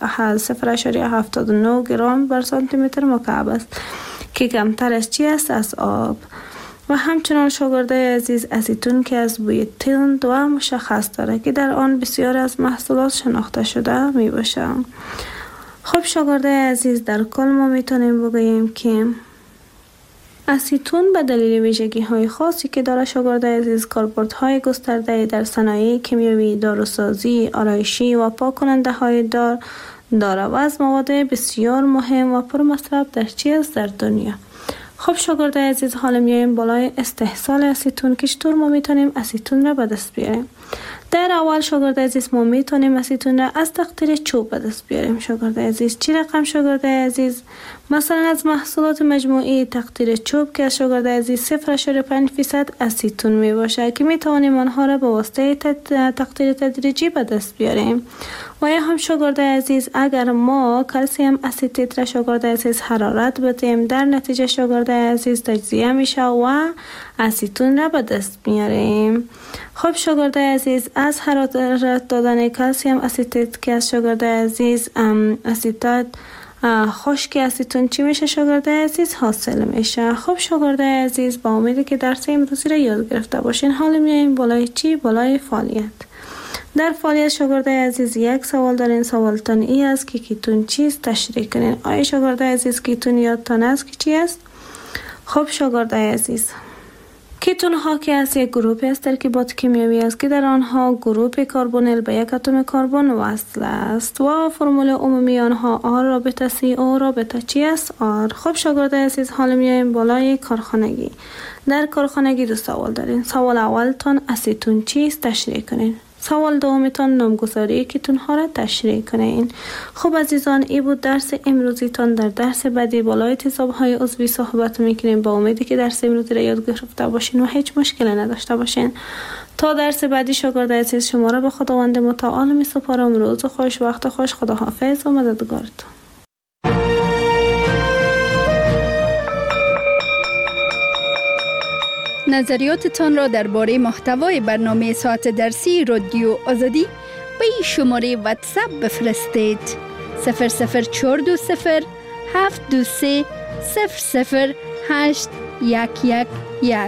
گرم بر سانتی متر مکعب است که کمتر از چی است؟ از آب. و همچنان شاگرد عزیز اسیتون که از بوی تند و مشخص داره که در آن بسیار از محصولات شناخته شده می باشه. خب شاگرده عزیز، در کل ما میتونیم بگوییم که اسیتون به دلیل ویژگی های خاصی که داره شاگرده عزیز کاربردهای گسترده در صنایع کیمیایی، داروسازی، آرایشی و پاک کننده های داره و از مواد بسیار مهم و پرمصرف در دنیا. خب شاگرده عزیز، حالا میایم بالای استحصال اسیتون که چطور ما میتونیم اسیتون را به دست بیاریم. در اول شاگرده عزیز ما میتونیم اسیتون را از تقطیر چوب به دست بیاریم. شاگرده عزیز چی رقم شاگرده عزیز؟ مثلا از محصولات مجموعی تقطیر چوب که از شاگرده عزیز 0.5% اسیتون می باشه که می توانیم آنها را به واسطه تقطیر تدریجی به دست بیاریم. و یا هم شاگرده عزیز اگر ما کلسیم اسیتیت را شاگرده عزیز حرارت بدیم، در نتیجه شاگرده عزیز تجزیه میشه و اسیتون را به دست میاریم. خب شاگرده عزیز از حرارت دادن کلسیم اسیتیت که از شاگرده عزیز اسیتات خشک اسیتون چی میشه شاگرده عزیز؟ حاصل میشه. خب شاگرده عزیز با امیدی که درس امروزی را یاد گرفته باشین، حالا میایم بالای چی؟ بالای فعالیت. در فعالیت شاگرده عزیز یک سوال دارین. سوالتان ای است که کیتون چیست؟ تشریح کنین. آیا شاگرده عزیز کیتون یادتان است که چی است؟ خب شاگرده عزیز، کیتون ها که از یک گروه از ترکیبات کیمیایی است که در آنها گروه کربونیل به یک اتم کربن وصل است و فرمول عمومی آنها آر رابطه سی او رابطه چی است؟ آر. خب شاگرده عزیز، حالا میایم بالای کارخانگی. در کارخانگی دو سوال دارین. سوال اولتان اسیتون چیست؟ تشریح کنین. سوال دومتان نامگذاری کیتون ها را تشریح کنین. خب عزیزان، ای بود درس امروزیتان. در درس بعدی بالای تیزاب های عضوی صحبت میکنیم. با امیدی که درس امروزی را یاد گرفته باشین و هیچ مشکلی نداشته باشین. تا درس بعدی شاگرده عزیز شما را به خداوند متعال میسپارم. روز خوش، وقت خوش، خداحافظ و مددگارتون. نظریاتتان را درباره محتوای برنامه ساعت درسی رادیو آزادی به این شماره واتساپ بفرستید: 00420 723 00811.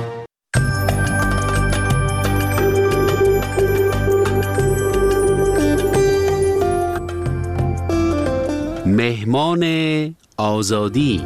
مهمان آزادی.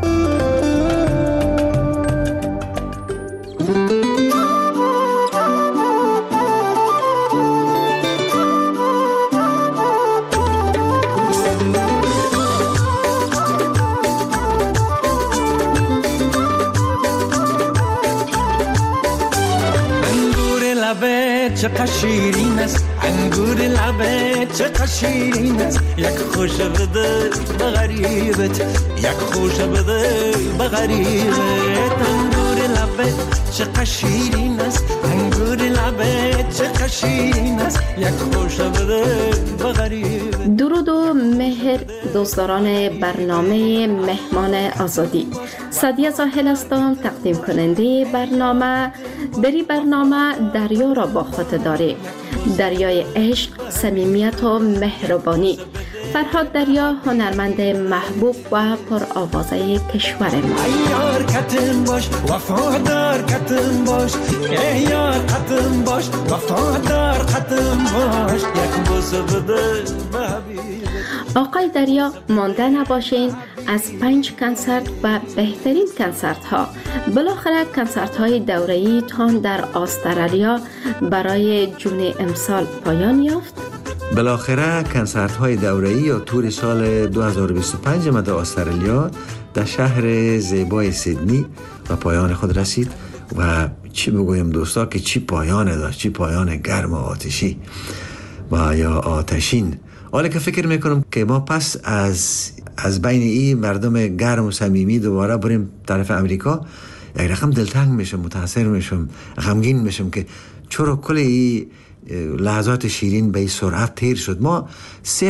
چقدر شیرین است انگور لبه، چقدر شیرین است. یک خوش بده به غریبت، یک خوش بده به غریبت. انگور لبه چقدر شیرین است انگور لبه، چقدر شیرین است. یک خوش بده به غریبت. درود و مهر دوستداران برنامه مهمان آزادی. سادیه زاهل هستم، تقدیم کننده برنامه. در این برنامه دریا را با خود داریم، دریای عشق، صمیمیت و مهربانی. فرهاد دریا هنرمند محبوب و پرآوازه کشور ما. یار کتم باش، وفادار کتم باش، یار کتم باش، وفادار کتم باش. یک بوسه بده به حبیبت. آقای دریا، مانده نباشین از 5 کنسرت و بهترین کنسرت ها. بالاخره کنسرت های دوره‌ای تان در استرالیا برای جون امسال پایان یافت. بالاخره کنسرت های دوره‌ای یا تور سال 2025 در استرالیا در شهر زیبای سیدنی و پایان خود رسید. و چی بگویم دوستا که چی پایان داشت، چی پایان گرم و آتشی و یا آتشین. حالا که فکر میکنم که ما پس از بین این مردم گرم و صمیمی دوباره بریم طرف امریکا، یک رقم دلتنگ میشم، متاثر میشم، غمگین میشم که چرا کل این لحظات شیرین به این سرعت تیر شد. ما 3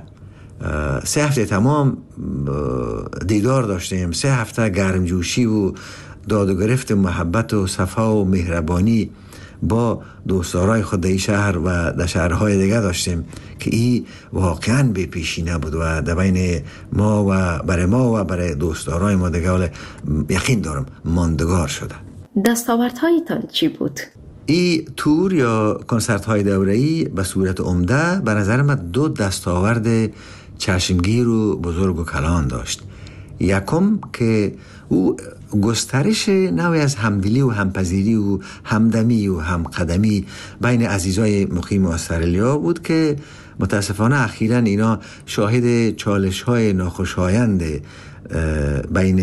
هفته تمام دیدار داشتیم، 3 هفته گرمجوشی و داد و گرفت محبت و صفا و مهربانی با دوستدارای خود در این شهر و در شهرهای دیگه داشتیم که این واقعا بی پیشینه بود و در بین ما و برای دوستدارای ما دیگه یقین دارم ماندگار شده. دستاوردهایتان چی بود؟ این تور یا کنسرت های دوره‌ای به صورت عمده به نظر من 2 دستاورد چشمگیر و بزرگ و کلان داشت. یکم که او گسترش نوعی از همدلی و همپذیری و همدمی و همقدمی بین عزیزای مقیم استرالیا بود که متاسفانه اخیراً اینا شاهد چالش‌های ناخوشایند بین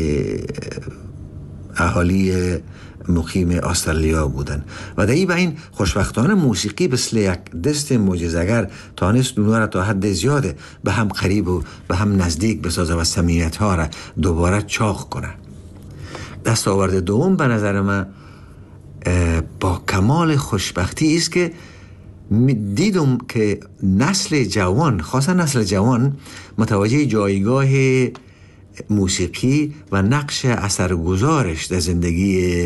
اهالی مقیم استرالیا بودن و در این بین خوشبختانه موسیقی مثل یک دست معجزه‌گر تانست اونها را تا حد زیاده به هم قریب و به هم نزدیک بسازه و صمیمیت‌ها را دوباره چاق کنه. دستاورد دوم به نظر من با کمال خوشبختی است که دیدم که نسل جوان، خاصا نسل جوان، متوجه جایگاه موسیقی و نقش اثرگذارش در زندگی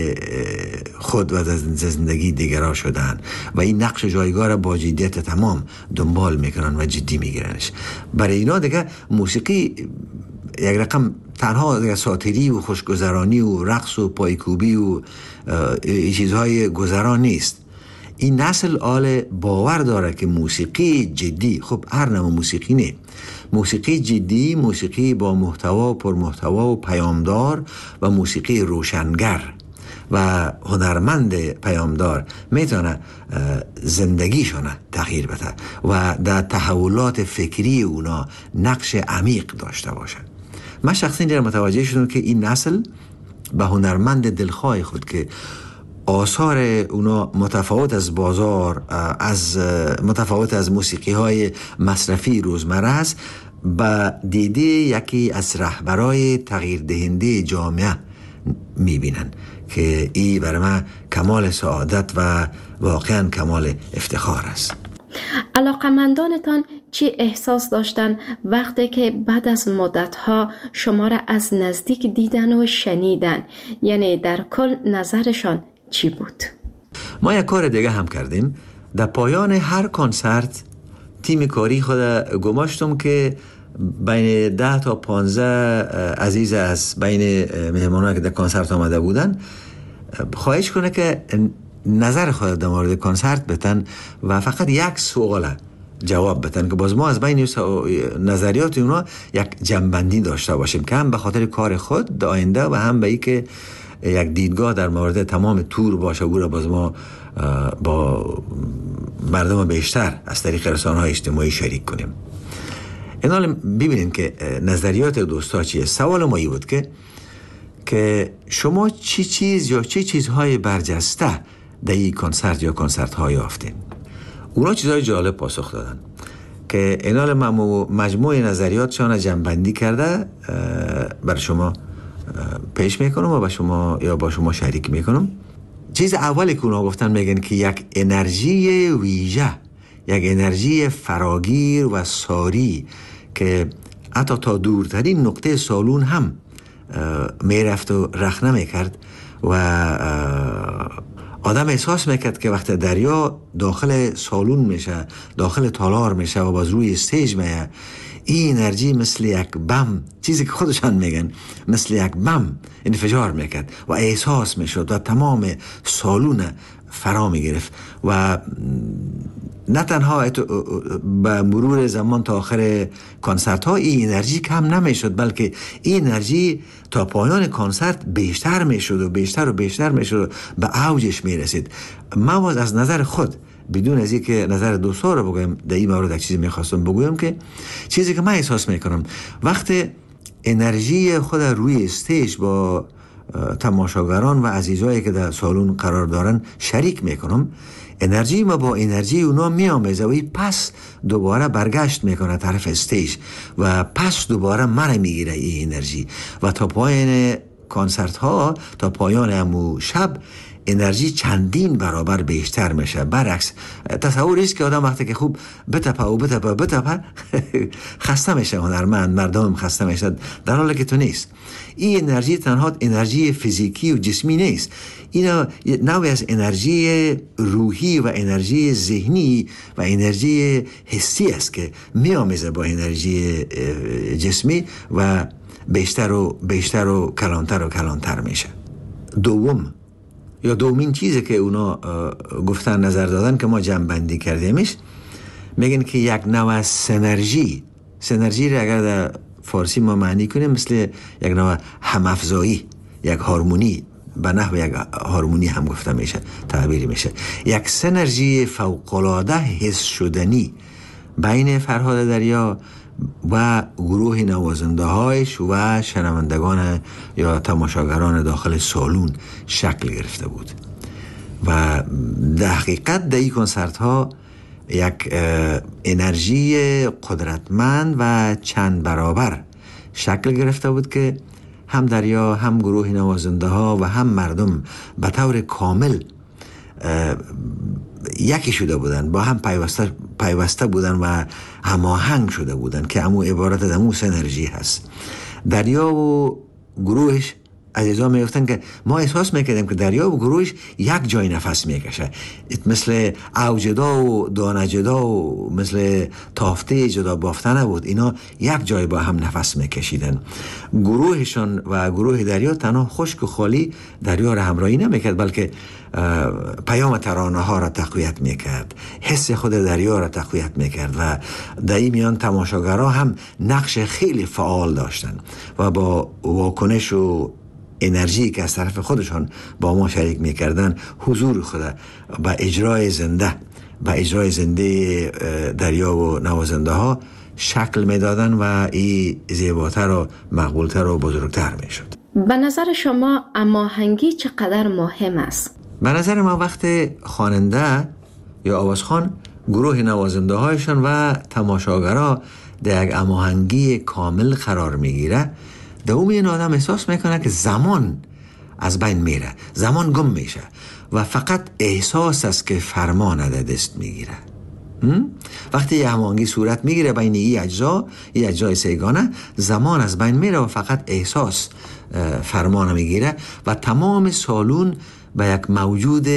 خود و در زندگی دیگران شدن و این نقش جایگاه را با جدیت تمام دنبال میکنن و جدی میگیرنش. برای اینا دیگه موسیقی یک رقم تنها دیگه ساتری و خوشگذرانی و رقص و پایکوبی و چیزهای گذران نیست. این نسل آل باور داره که موسیقی جدی، خب هر نوع موسیقی نه، موسیقی جدی، موسیقی با محتوا و پرمحتوا و پیامدار و موسیقی روشنگر و هنرمند پیامدار میتونه زندگیشون تغییر بده و در تحولات فکری اونا نقش عمیق داشته باشه. من شخصا متوجه شدم که این نسل به هنرمند دلخواه خود که آثار اونا متفاوت از بازار، متفاوت از موسیقی های مصرفی روزمره است، با دیده یکی از رهبرای تغییر دهنده جامعه میبینن که این برای من کمال سعادت و واقعا کمال افتخار است. علاقمندانتان چی احساس داشتن وقتی که بعد از مدتها شما را از نزدیک دیدن و شنیدن؟ یعنی در کل نظرشان چی بود؟ ما یک کار دیگه هم کردیم. در پایان هر کنسرت تیم کاری خود گماشتم که بین 10 تا 15 عزیز از بین مهمانان که در کنسرت آمده بودن خواهش کنه که نظر خود در مورد کنسرت بتن و فقط یک سوال جواب بتن که باز ما از بین نظریات اونا یک جنبندی داشته باشیم که هم به خاطر کار خود در آینده و هم به ای که یک دیدگاه در مورد تمام تور باشه و را باز ما با مردم بیشتر از طریق رسانه‌های اجتماعی شریک کنیم. اینال ببینید که نظریات دوستا چیه. سوال ما این بود که شما چی چیز یا چی چیزهای برجسته در این کنسرت یا کنسرت ها یافتین؟ اونا چیزهای جالب پاسخ دادن که اینال مجموع نظریاتشان جمع‌بندی کرده بر شما پیش میکنم و با شما شریک میکنم. چیز اولی که اونا گفتن میگن که یک انرژی ویژه، یک انرژی فراگیر و ساری که حتی تا دورترین نقطه سالون هم میرفت و رخ نمیکرد و آدم احساس میکرد که وقت دریا داخل سالون میشه، داخل تالار میشه و باز روی استیج میه، این انرژی مثل یک بم، چیزی که خودشان میگن مثل یک بم انفجار میکرد و احساس میشد و تمام سالون فرا میگرفت و نه تنها به مرور زمان تا آخر کنسرت ها این انرژی کم نمیشد، بلکه این انرژی تا پایان کنسرت بیشتر میشد و بیشتر و بیشتر میشد و به اوجش میرسید. من باز از نظر خود بدون از اینکه نظر دوستا رو بگویم در این مورد یک چیزی میخواستم بگویم که چیزی که من احساس میکنم وقتی انرژی خود روی استیج با تماشاگران و عزیزایی که در سالون قرار دارن شریک میکنم، انرژی ما با انرژی اونا میامیزه و پس دوباره برگشت میکنه طرف استیج و پس دوباره من میگیره این انرژی و تا پایان کنسرت ها، تا پایان همون شب انرژی چندین برابر بیشتر میشه. برعکس تصور است که آدم وقتی که خوب بتپه خسته میشه، هنرمند مردم خسته میشه، در حالی که تو نیست. این انرژی تنها انرژی فیزیکی و جسمی نیست، این نوعی از انرژی روحی و انرژی ذهنی و انرژی حسی است که میامیزه با انرژی جسمی و بیشتر و بیشتر و کلانتر میشه. دومین چیزی که اونا گفتن نظر دادن که ما جمع بندی کردیمش، میگن که یک نوع سنرژی سنرژی را اگر در فارسی ما معنی کنیم مثل یک نوع همافزایی، یک هارمونی، به نحو یک هارمونی هم گفته میشه، تعبیر میشه. یک سنرژی فوق‌العاده حس شدنی بین فرهاد دریا و گروه نوازنده هایش و شنوندگان یا تماشاگران داخل سالون شکل گرفته بود و در حقیقت در این کنسرت ها یک انرژی قدرتمند و چند برابر شکل گرفته بود که هم دریا، هم گروه نوازنده ها و هم مردم به طور کامل یکی شده بودن، با هم پیوسته بودن و هماهنگ شده بودن که امو عبارت از امو سنرژی هست. دریا و گروهش عزیزان میگفتن که ما احساس میکردیم که دریا و گروهش یک جای نفس میکشه، مثل او جدا و دانه جدا و مثل تافته جدا بافته نبود، اینا یک جای با هم نفس میکشیدن. گروهشان و گروه دریا تنها خشک و خالی دریا را همراهی نمیکرد، بلکه پیام ترانه ها را تقویت میکرد، حس خود دریا را تقویت میکرد و در این میان تماشاگرها هم نقش خیلی فعال داشتن و با واکنش و انرژی که از طرف خودشان با ما شریک میکردن حضور خود با اجرای زنده دریا و نوازنده ها شکل میدادن و این زیباتر و مقبولتر و بزرگتر میشد. به نظر شما هماهنگی چقدر مهم است؟ به نظر ما وقت خواننده یا آوازخوان گروه نوازنده هایشان و تماشاگرها در یک هماهنگی کامل قرار میگیره، در اون این آدم احساس میکنه که زمان از بین میره، زمان گم میشه و فقط احساس است که فرمان در دست میگیره. وقتی یه هماهنگی صورت میگیره بین این اجزای سیگانه، زمان از بین میره و فقط احساس فرمان میگیره و تمام سالون به یک موجود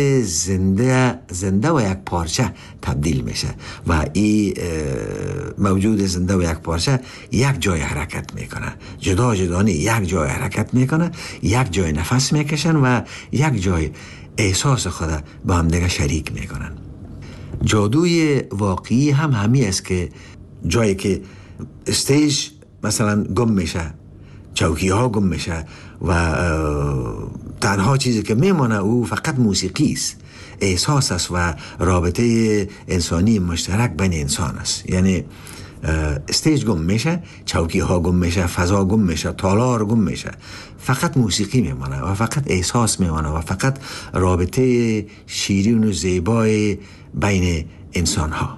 زنده و یک پارچه تبدیل میشه و این موجود زنده و یک پارچه یک جای حرکت میکنه، جدا جدانی یک جای حرکت میکنه، یک جای نفس میکشن و یک جای احساس خود با هم دیگه شریک میکنن. جادوی واقعی هم همی است که جایی که استیج مثلا گم میشه، چوکی ها گم میشه و تنها چیزی که میمانه او فقط موسیقی است، احساس است و رابطه انسانی مشترک بین انسان است. یعنی استیج گم میشه، چوکی ها گم میشه، فضا گم میشه، تالار گم میشه، فقط موسیقی میمانه و فقط احساس میمانه و فقط رابطه شیرین و زیبای بین انسان ها.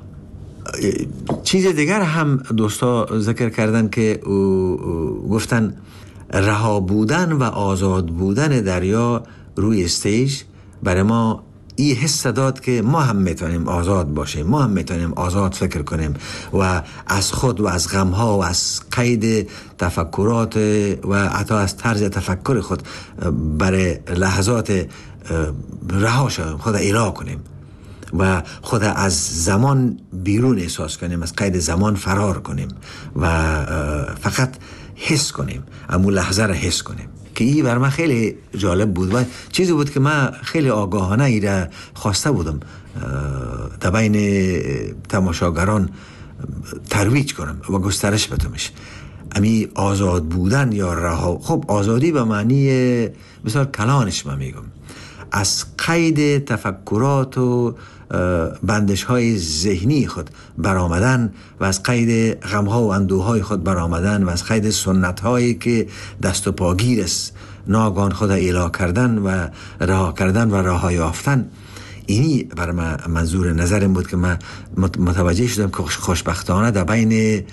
چیز دیگر هم دوستا ذکر کردن که گفتن رها بودن و آزاد بودن دریا روی استیج برای ما این حس داد که ما هم میتونیم آزاد باشیم، ما هم میتونیم آزاد فکر کنیم و از خود و از غمها و از قید تفکرات و حتی از طرز تفکر خود برای لحظات رها شویم، خود اله کنیم و خود از زمان بیرون احساس کنیم، از قید زمان فرار کنیم و فقط حس کنیم، امون لحظه را حس کنیم که این بر من خیلی جالب بود و چیزی بود که من خیلی آگاهانه ای را خواسته بودم در بین تماشاگران ترویج کنم و گسترش بدمش. امی آزاد بودن یا رها، خب آزادی به معنی بسیار کلانش من میگم، از قید تفکرات و بندش های ذهنی خود برآمدن و از قید غمها و اندوهای خود برآمدن و از قید سنت هایی که دست و پاگیر است ناگان خود اله کردن و رها کردن و رها یافتن. اینی بر من منظور نظرم بود که من متوجه شدم که خوشبختانه در بین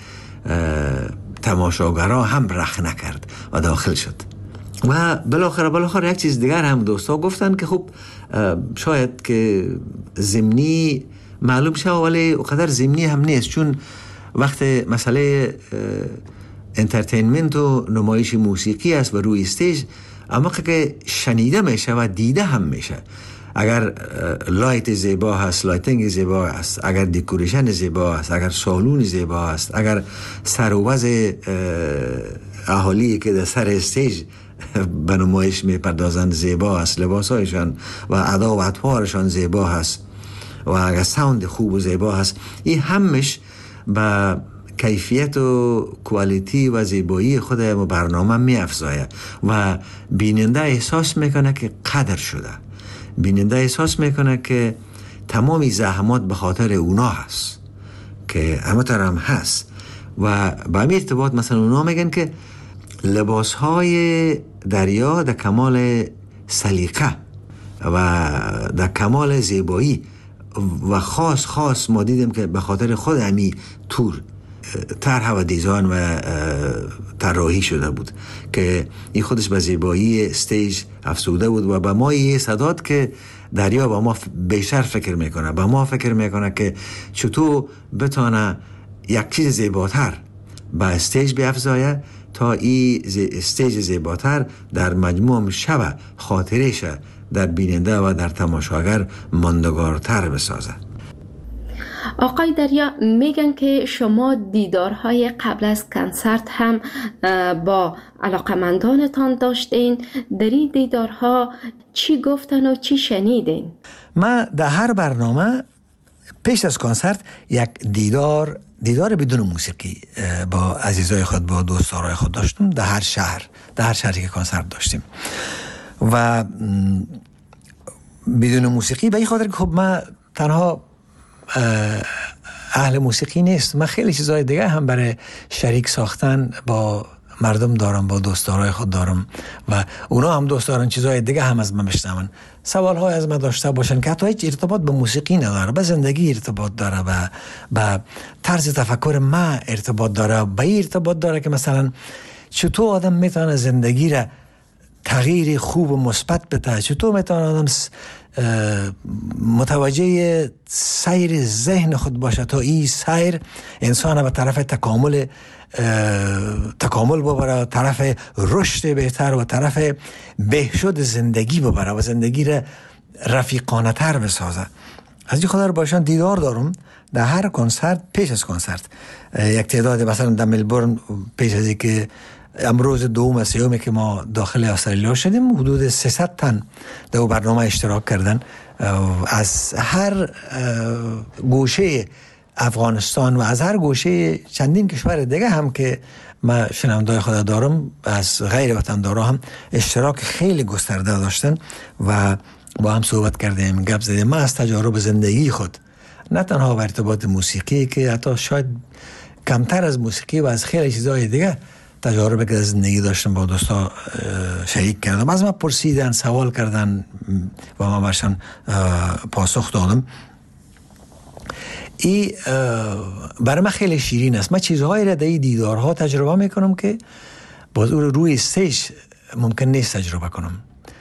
تماشاگرها هم رخ نکرد و داخل شد. و بالاخره یک چیز دیگر هم دوستا گفتن که خب شاید که ضمنی معلوم شه ولی اونقدر ضمنی هم نیست، چون وقت مسئله انترتینمنت و نمایش موسیقی است و روی استیج، اما که شنیده میشه و دیده هم میشه. اگر لایت زیبا هست، لایتنگ زیبا هست، اگر دکوریشن زیبا هست، اگر سالون زیبا هست، اگر سر و وضع اهالی که در سر استیج به نمایش میپردازند زیبا هست، لباسایشان و ادا و اطوارشان زیبا هست و اگر ساوند خوب و زیبا هست، این همش به کیفیت و کوالیتی و زیبایی خود برنامه می افزایه و بیننده احساس میکنه که قدر شده، بیننده احساس میکنه که تمامی زحمات به خاطر اونا هست که همه هم هست. و به همین ارتباط مثلا اونا میگن که لباس های دریا در کمال سلیقه و در کمال زیبایی و خاص ما دیدیم که به خاطر خود همی تور طرح و دیزاین و طراحی شده بود که این خودش به زیبایی استیج افزوده بود و به ما یه صداد که دریا با ما بیشتر فکر میکنه، با ما فکر میکنه که چطور بتونه یک چیز زیباتر به استیج بیافزایه تا این استیج زیباتر در مجموع شب خاطرش در بیننده و در تماشاگر ماندگارتر بسازه. آقای دریا میگن که شما دیدارهای قبل از کنسرت هم با علاقمندانتان داشتین. در این دیدارها چی گفتن و چی شنیدین؟ ما در هر برنامه پیش از کنسرت یک دیدار بدون موسیقی با عزیزای خود، با دوستارای خود داشتیم در هر شهری که کنسرت داشتیم و بدون موسیقی به این خاطر که خب من تنها اهل موسیقی نیست، من خیلی چیزهای دیگه هم برای شریک ساختن با مردم دارم، با دوستدارای خود دارم و اونا هم دوست دارن چیزهای دیگه هم از من بشنون، سوالهای از من داشته باشن که حتی هیچ ارتباط به موسیقی نداره، به زندگی ارتباط داره و به طرز تفکر من ارتباط داره، به این ارتباط داره که مثلا چطور آدم میتونه زندگی را تغییر خوب و مثبت بده، چطور میتونه آدم متوجه سیر ذهن خود باشه تا این سیر انسان به طرف تکامل ببره، طرف رشد بهتر و طرف بهشد زندگی ببره و زندگی را رفیقانه تر بسازه. از این خاطر باشن دیدار دارم در هر کنسرت. پیش از کنسرت یک تعداد مثلا در ملبورن پیش از اینکه امروز دوم و سوم که ما داخل استرالیا شدیم حدود 300 تن در برنامه اشتراک کردن از هر گوشه افغانستان و از هر گوشه چندین کشور دیگه هم که ما شنوندای خود دارم، از غیر وطندارا هم اشتراک خیلی گسترده داشتن و با هم صحبت کردیم، گپ زدیم. ما از تجارب زندگی خود، نه تنها به ارتباط موسیقی که حتی شاید کمتر از موسیقی و از خیلی چیزهای دیگه تجاربی که از زندگی داشتم با دوستا شریک کردم، از من پرسیدن، سوال کردن و ما برشان پاسخ دادم. این برای من خیلی شیرین است. من چیزهایی را در این دیدارها تجربه میکنم که باز روی استیج ممکن نیست تجربه کنم.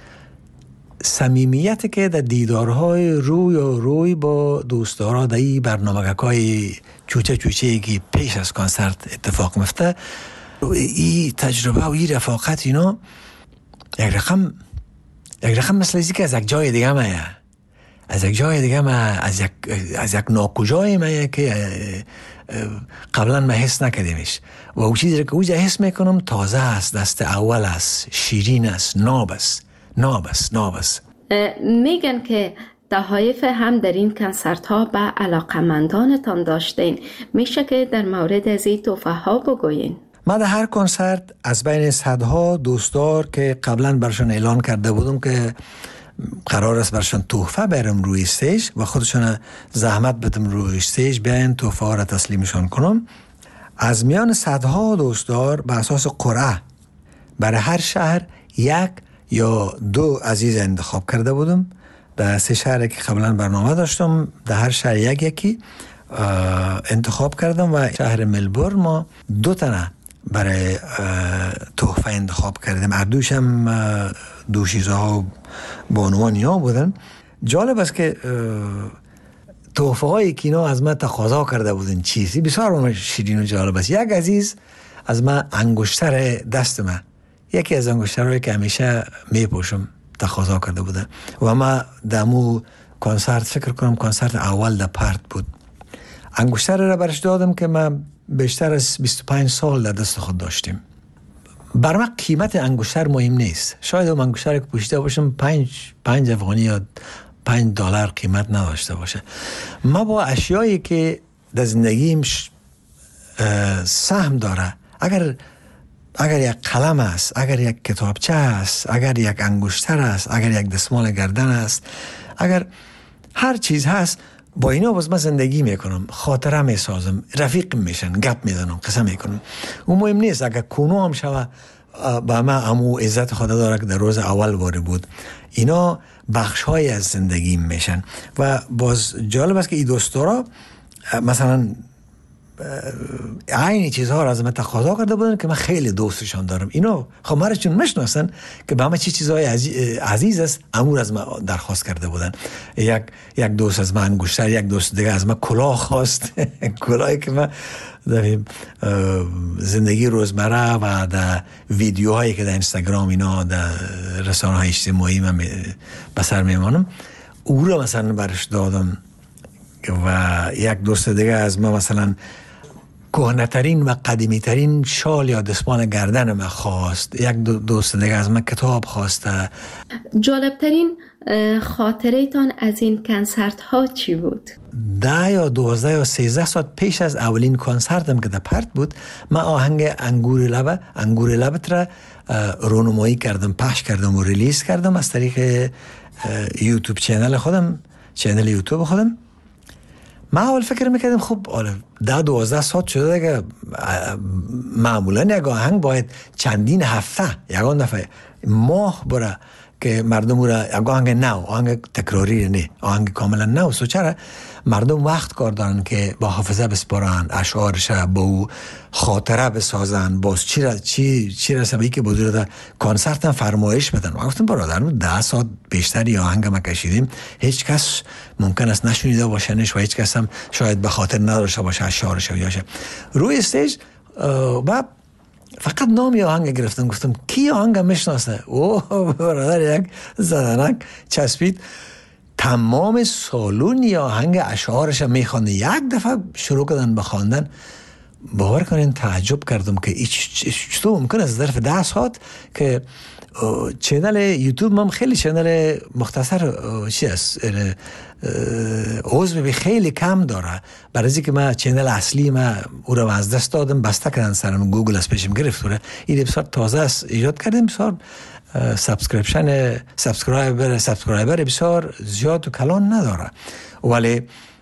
صمیمیت که در دیدارهای روی با دوستدارا در این برنامه‌های چوچه که پیش از کنسرت اتفاق میفته، این تجربه و این رفاقت اینا یک رقم مثل ازی که از یک جای دیگه مایه، از یک جای دیگه ما از یک ناکجای ما که قبلا ما حس نکردیمش و او چیزی که اوجا حس میکنم تازه است، دست اول است، شیرین است، ناب است. میگن که تحایف هم در این کنسرت ها به علاقمندانتان داشتین، میشه که در مورد از این تحفه ها بگوین؟ ما در هر کنسرت از بین صدها دوستدار که قبلا برشان اعلان کرده بودم که قرار است برشان تحفه برم روی استیج و خودشان زحمت بدم روی استیج بیاین تحفه ها را تسلیمشان کنم، از میان صدها دوستدار به اساس قرعه برای هر شهر یک یا دو عزیز انتخاب کرده بودم. در 3 شهر که قبلا برنامه داشتم در هر شهر یکی انتخاب کردم و شهر ملبورن ما 2 تنه برای تحفه انتخاب کردیم. اردوش هم دوشیزها و بانوانی ها بودن. جالب است که تحفه هایی که اینا از من تقاضا کرده بودن چیزی بسیار شیرین و جالب است. یک عزیز از من انگشتر دست من، یکی از انگشترهایی که همیشه میپوشم، تقاضا کرده بودن و من دمو کنسرت فکر کنم کنسرت اول در پرت بود، انگشتر را برش دادم که من بیشتر از 25 سال در دست خود داشتیم. بر من قیمت انگشتر مهم نیست، شاید اون انگشتر که پوشیده باشم 5 افغانی یا $5 قیمت نداشته باشه. ما با اشیایی که در زندگیم سهم داره. اگر یک قلم است، اگر یک کتابچه است، اگر یک انگشتر است، اگر یک دستمال گردن است، اگر هر چیز هست، با اینا باز من زندگی میکنم، خاطره میسازم، رفیق میشن، گپ میزنم، قصه میکنم. اون مهم نیست اگر کنو هم شوه با من امو عزت خدا داره که در روز اول باری بود. اینا بخش های از زندگی میشن. و باز جالب است که این دوستارا مثلا عین چیزها را از من تقاضا کرده بودن که من خیلی دوستشان دارم. اینا خب مرا چون میشناسن که به همه چیزهای عزیز است، امور از من درخواست کرده بودن. یک دوست از من انگشتر، یک دوست دیگه از من کلاه خواست. کلاهی که من در زندگی روزمره و در ویدیوهایی که در اینستاگرام اینا در رسانه های اجتماعی من بسر میمانم، او را مثلا برش دادم. و یک دوست دیگه از من مثلا کهنه‌ترین و قدیمی‌ترین شال یا دستمال گردن من خواست. یک دوست دیگه از من کتاب خواسته. جالبترین خاطره تان از این کنسرت ها چی بود؟ 10 یا 12 یا 13 ساعت پیش از اولین کنسرتم که در پرت بود، من آهنگ انگور لبت را رونمایی کردم، پخش کردم و ریلیز کردم از طریق یوتیوب چینل یوتیوب خودم. من اول فکر میکردم خب 10-12 ساعت شده دیگه، معمولا یک آهنگ باید چندین هفته، یکان دفعه ماه بره که مردم را یک آهنگ نو، آهنگ تکراری نه، آهنگ کاملا نو. سو چرا مردم وقت کار دارن که با حافظه بسپارن، اشعارش با او خاطره بسازن، باز چی رسمه که بزرگ در کنسرت هم فرمایش بدن. و گفتم برادرم 10 ساعت بیشتری آهنگ ما کشیدیم، هیچ کس ممکن است نشنیده باشنش و هیچ کس هم شاید به خاطر نداشته باشه اشعارش یاشه. روی استیج و فقط نامی آهنگ گرفتم، گفتم کی آهنگ میشناسه؟ اوه برادر، یک زدنک چسبید. تمام سالون آهنگ اشعارش میخوانده. یک دفعه شروع کردن به خواندن. باور کنین تعجب کردم که چطور ممکن است ظرف 10 ساعت که چینل یوتیوب من خیلی چینل مختصر چی است، عضو به خیلی کم داره. برای از اینکه من چینل اصلی من او را از دست دادم، بسته کردن سرم، گوگل از پیشم گرفت. این بسیار تازه است ایجاد کردیم، بسیار سابسکرایبر بسیار زیاد و کلان نداره. ولی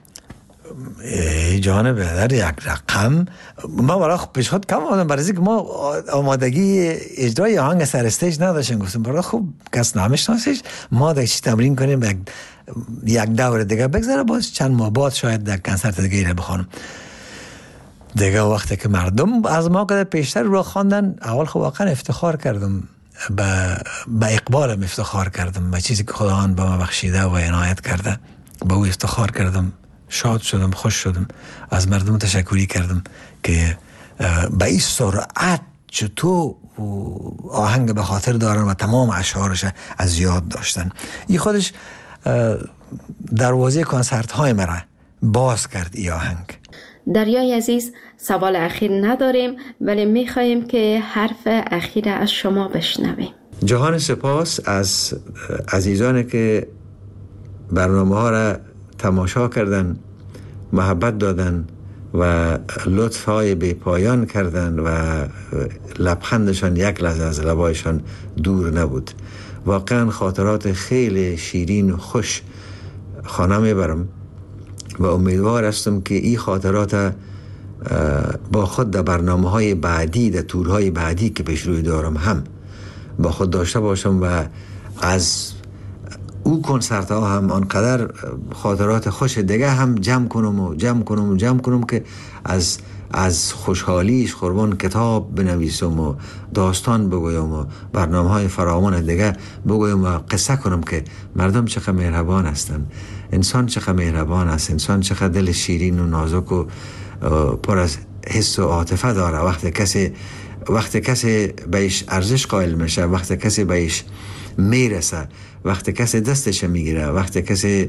جانب در یک رقم ما برای پیشخود کم آمدم، برای اینکه ما آمادگی اجرای آهنگ سر استیج نداشتیم. گفتم برای خوب کس نمیشناسیش، ما در چی تمرین کنیم یک دور دیگه بگذره، باز چند ماه بعد شاید در کنسرت دیگه را بخوانم. دیگه وقتی که مردم از ما که پیشتر رو خواندن، اول خب واقعا افتخار کردم، به اقبالم افتخار کردم، به چیزی که خداوند به ما بخشیده و عنایت کرده، به او افتخار کردم، شاد شدم، خوش شدم، از مردم تشکری کردم که به این سرعت چطور آهنگ به خاطر دارن و تمام اشعارش از یاد داشتن. این خودش دروازه کنسرت های مرا باز کرد این آهنگ. دریای عزیز، سوال اخیر نداریم ولی میخواییم که حرف اخیر از شما بشنویم. جهان سپاس از عزیزانی که برنامه ها را تماشا کردن، محبت دادن و لطف های بی پایان کردن و لبخندشان یک لحظه از لبایشان دور نبود. واقعا خاطرات خیلی شیرین و خوش خانه میبرم و امیدوار هستم که این خاطرات با خود در برنامه های بعدی، در تورهای بعدی که پیش روی دارم هم با خود داشته باشم و از او کنسرت ها هم آنقدر خاطرات خوش دیگه هم جمع کنم که از خوشحالیش قربان کتاب بنویسم و داستان بگویم و برنامه های فراوان دیگه بگویم و قصه کنم که مردم چقدر مهربان هستن، انسان چقدر مهربان است، انسان چقدر دل شیرین و نازک و پر از حس و عاطفه داره. وقتی کسی بهش ارزش قائل میشه، وقتی کسی بهش میرسه، وقتی کسی دستش میگیره، وقتی کسی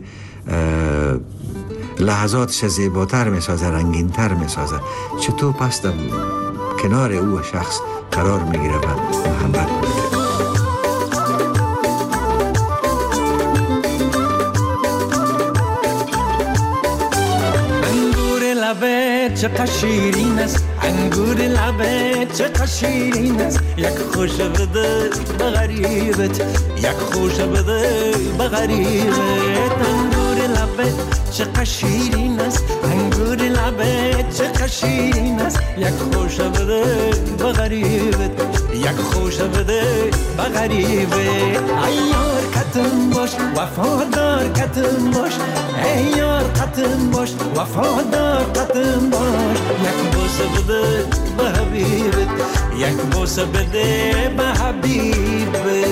لحظاتش زیباتر میسازه، رنگینتر میسازه، چطور پس کنار او شخص قرار میگیره و محبت میکنه. چقدر شیرین است انگور لبت چقدر شیرین است یک خوش بده به غریبت یک خوش بده به غریبت انگور لبت چقدر شیرین است انگور لبت چقدر شیرین است یک خوش بده به غریبت یک خوش بده به غریبت ای یار کتم باش وفادار کتم باش ای یار کتم باش وفادار کتم باش یک بوسه بده به حبیبت یک بوسه بده به حبیبت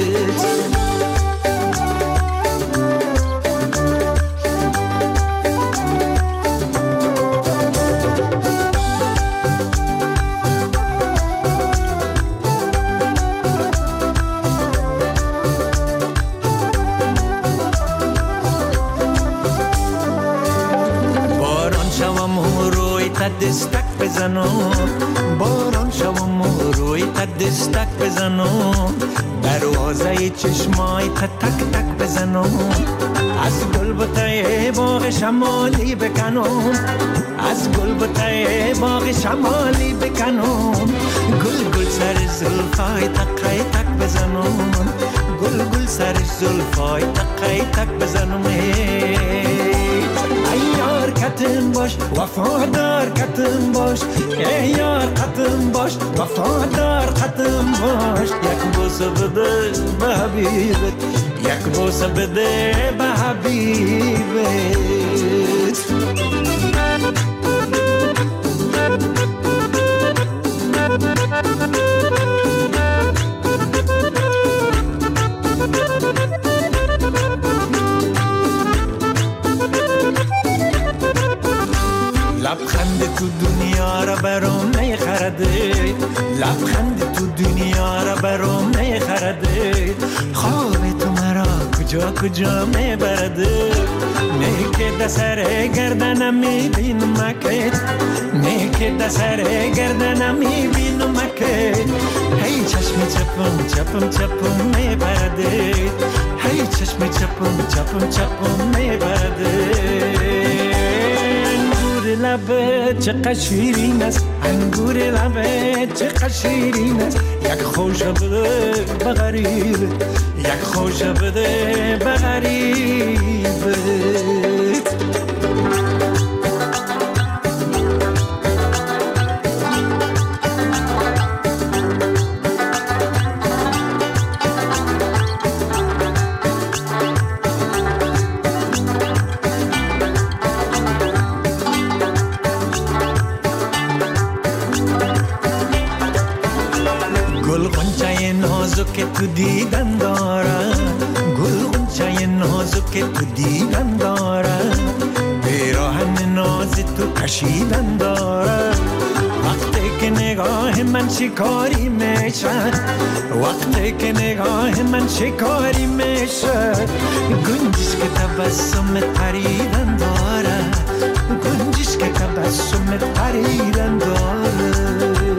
دستک بزنم باران شوم روی تا دستک بزنم دروازه چشمای تا تک تک بزنم از گلبته باغ شمالی بکنم از گلبته باغ شمالی بکنم گل گل سر زلفای تقای تک بزنم گل گل سر زلفای تقای تک بزنم یار کتم باش وفادار کتم باش ای یار کتم باش وفادار کتم باش یک بوسه بده به حبیبت یک بوسه بده به حبیبت لبخند تو دنیا را برام نخرده لبخند تو دنیا را برام نخرده خواب تو مرا کجا کجا میبرده نه که دسر گردنم میبینم که نه که دسر گردنم میبینم که هی چشم چپم چپم چپم میبرده هی چشم چپم چپم چپم میبرده لبت چقدر شیرین است انگور لبت چقدر شیرین است یک خوش بده به غریبت یک خوش بده به غریبت که تو دیدن داره گل غنچه نازک که تو دیدن داره پیراهن ناز تو کشیدن داره وقتی که نگاه من شکاری میشه وقتی که نگاه من شکاری میشه گنجش که تبسم پریدن داره گنجش که تبسم پریدن داره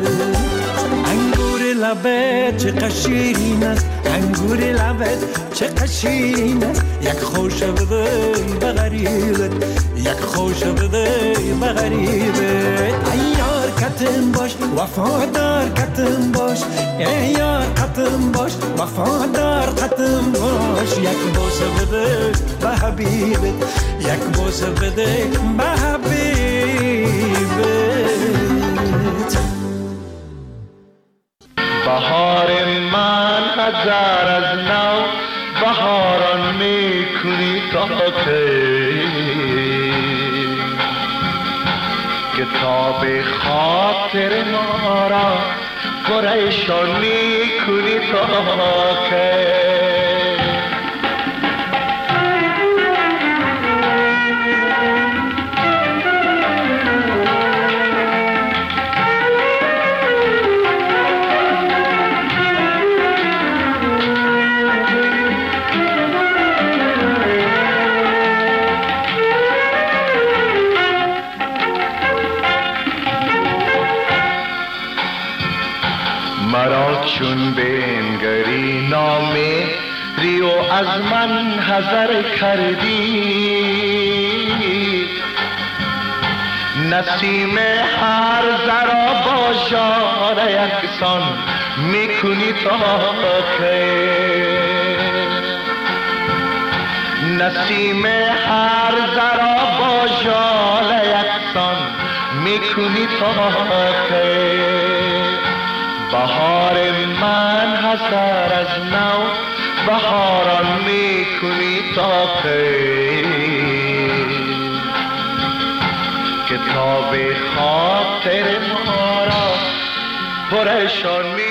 لبت چقدر شیرین است انگور لبت چقدر شیرین است یک خوش بده به غریبت یک خوش بده به غریبت ای یار کتم باش وفادار کتم باش ای یار کتم باش وفادار کتم باش یک بوسه بده به حبیبت یک بوسه بده به حبیبت بهار من هزار از نو بهاران میکنی تا کتاب خاطر ما را پریشان میکنی تا چون بنگری نامه ریو از من حذر کردی نسیم هر ذره با ژاله یکسان میکنی تا کی؟ نسیم هر ذره با ژاله یکسان میکنی تا کی؟ بهار من حسر از نو بهاران میکنی تا کی؟ کتاب خاطر ما را پرشان می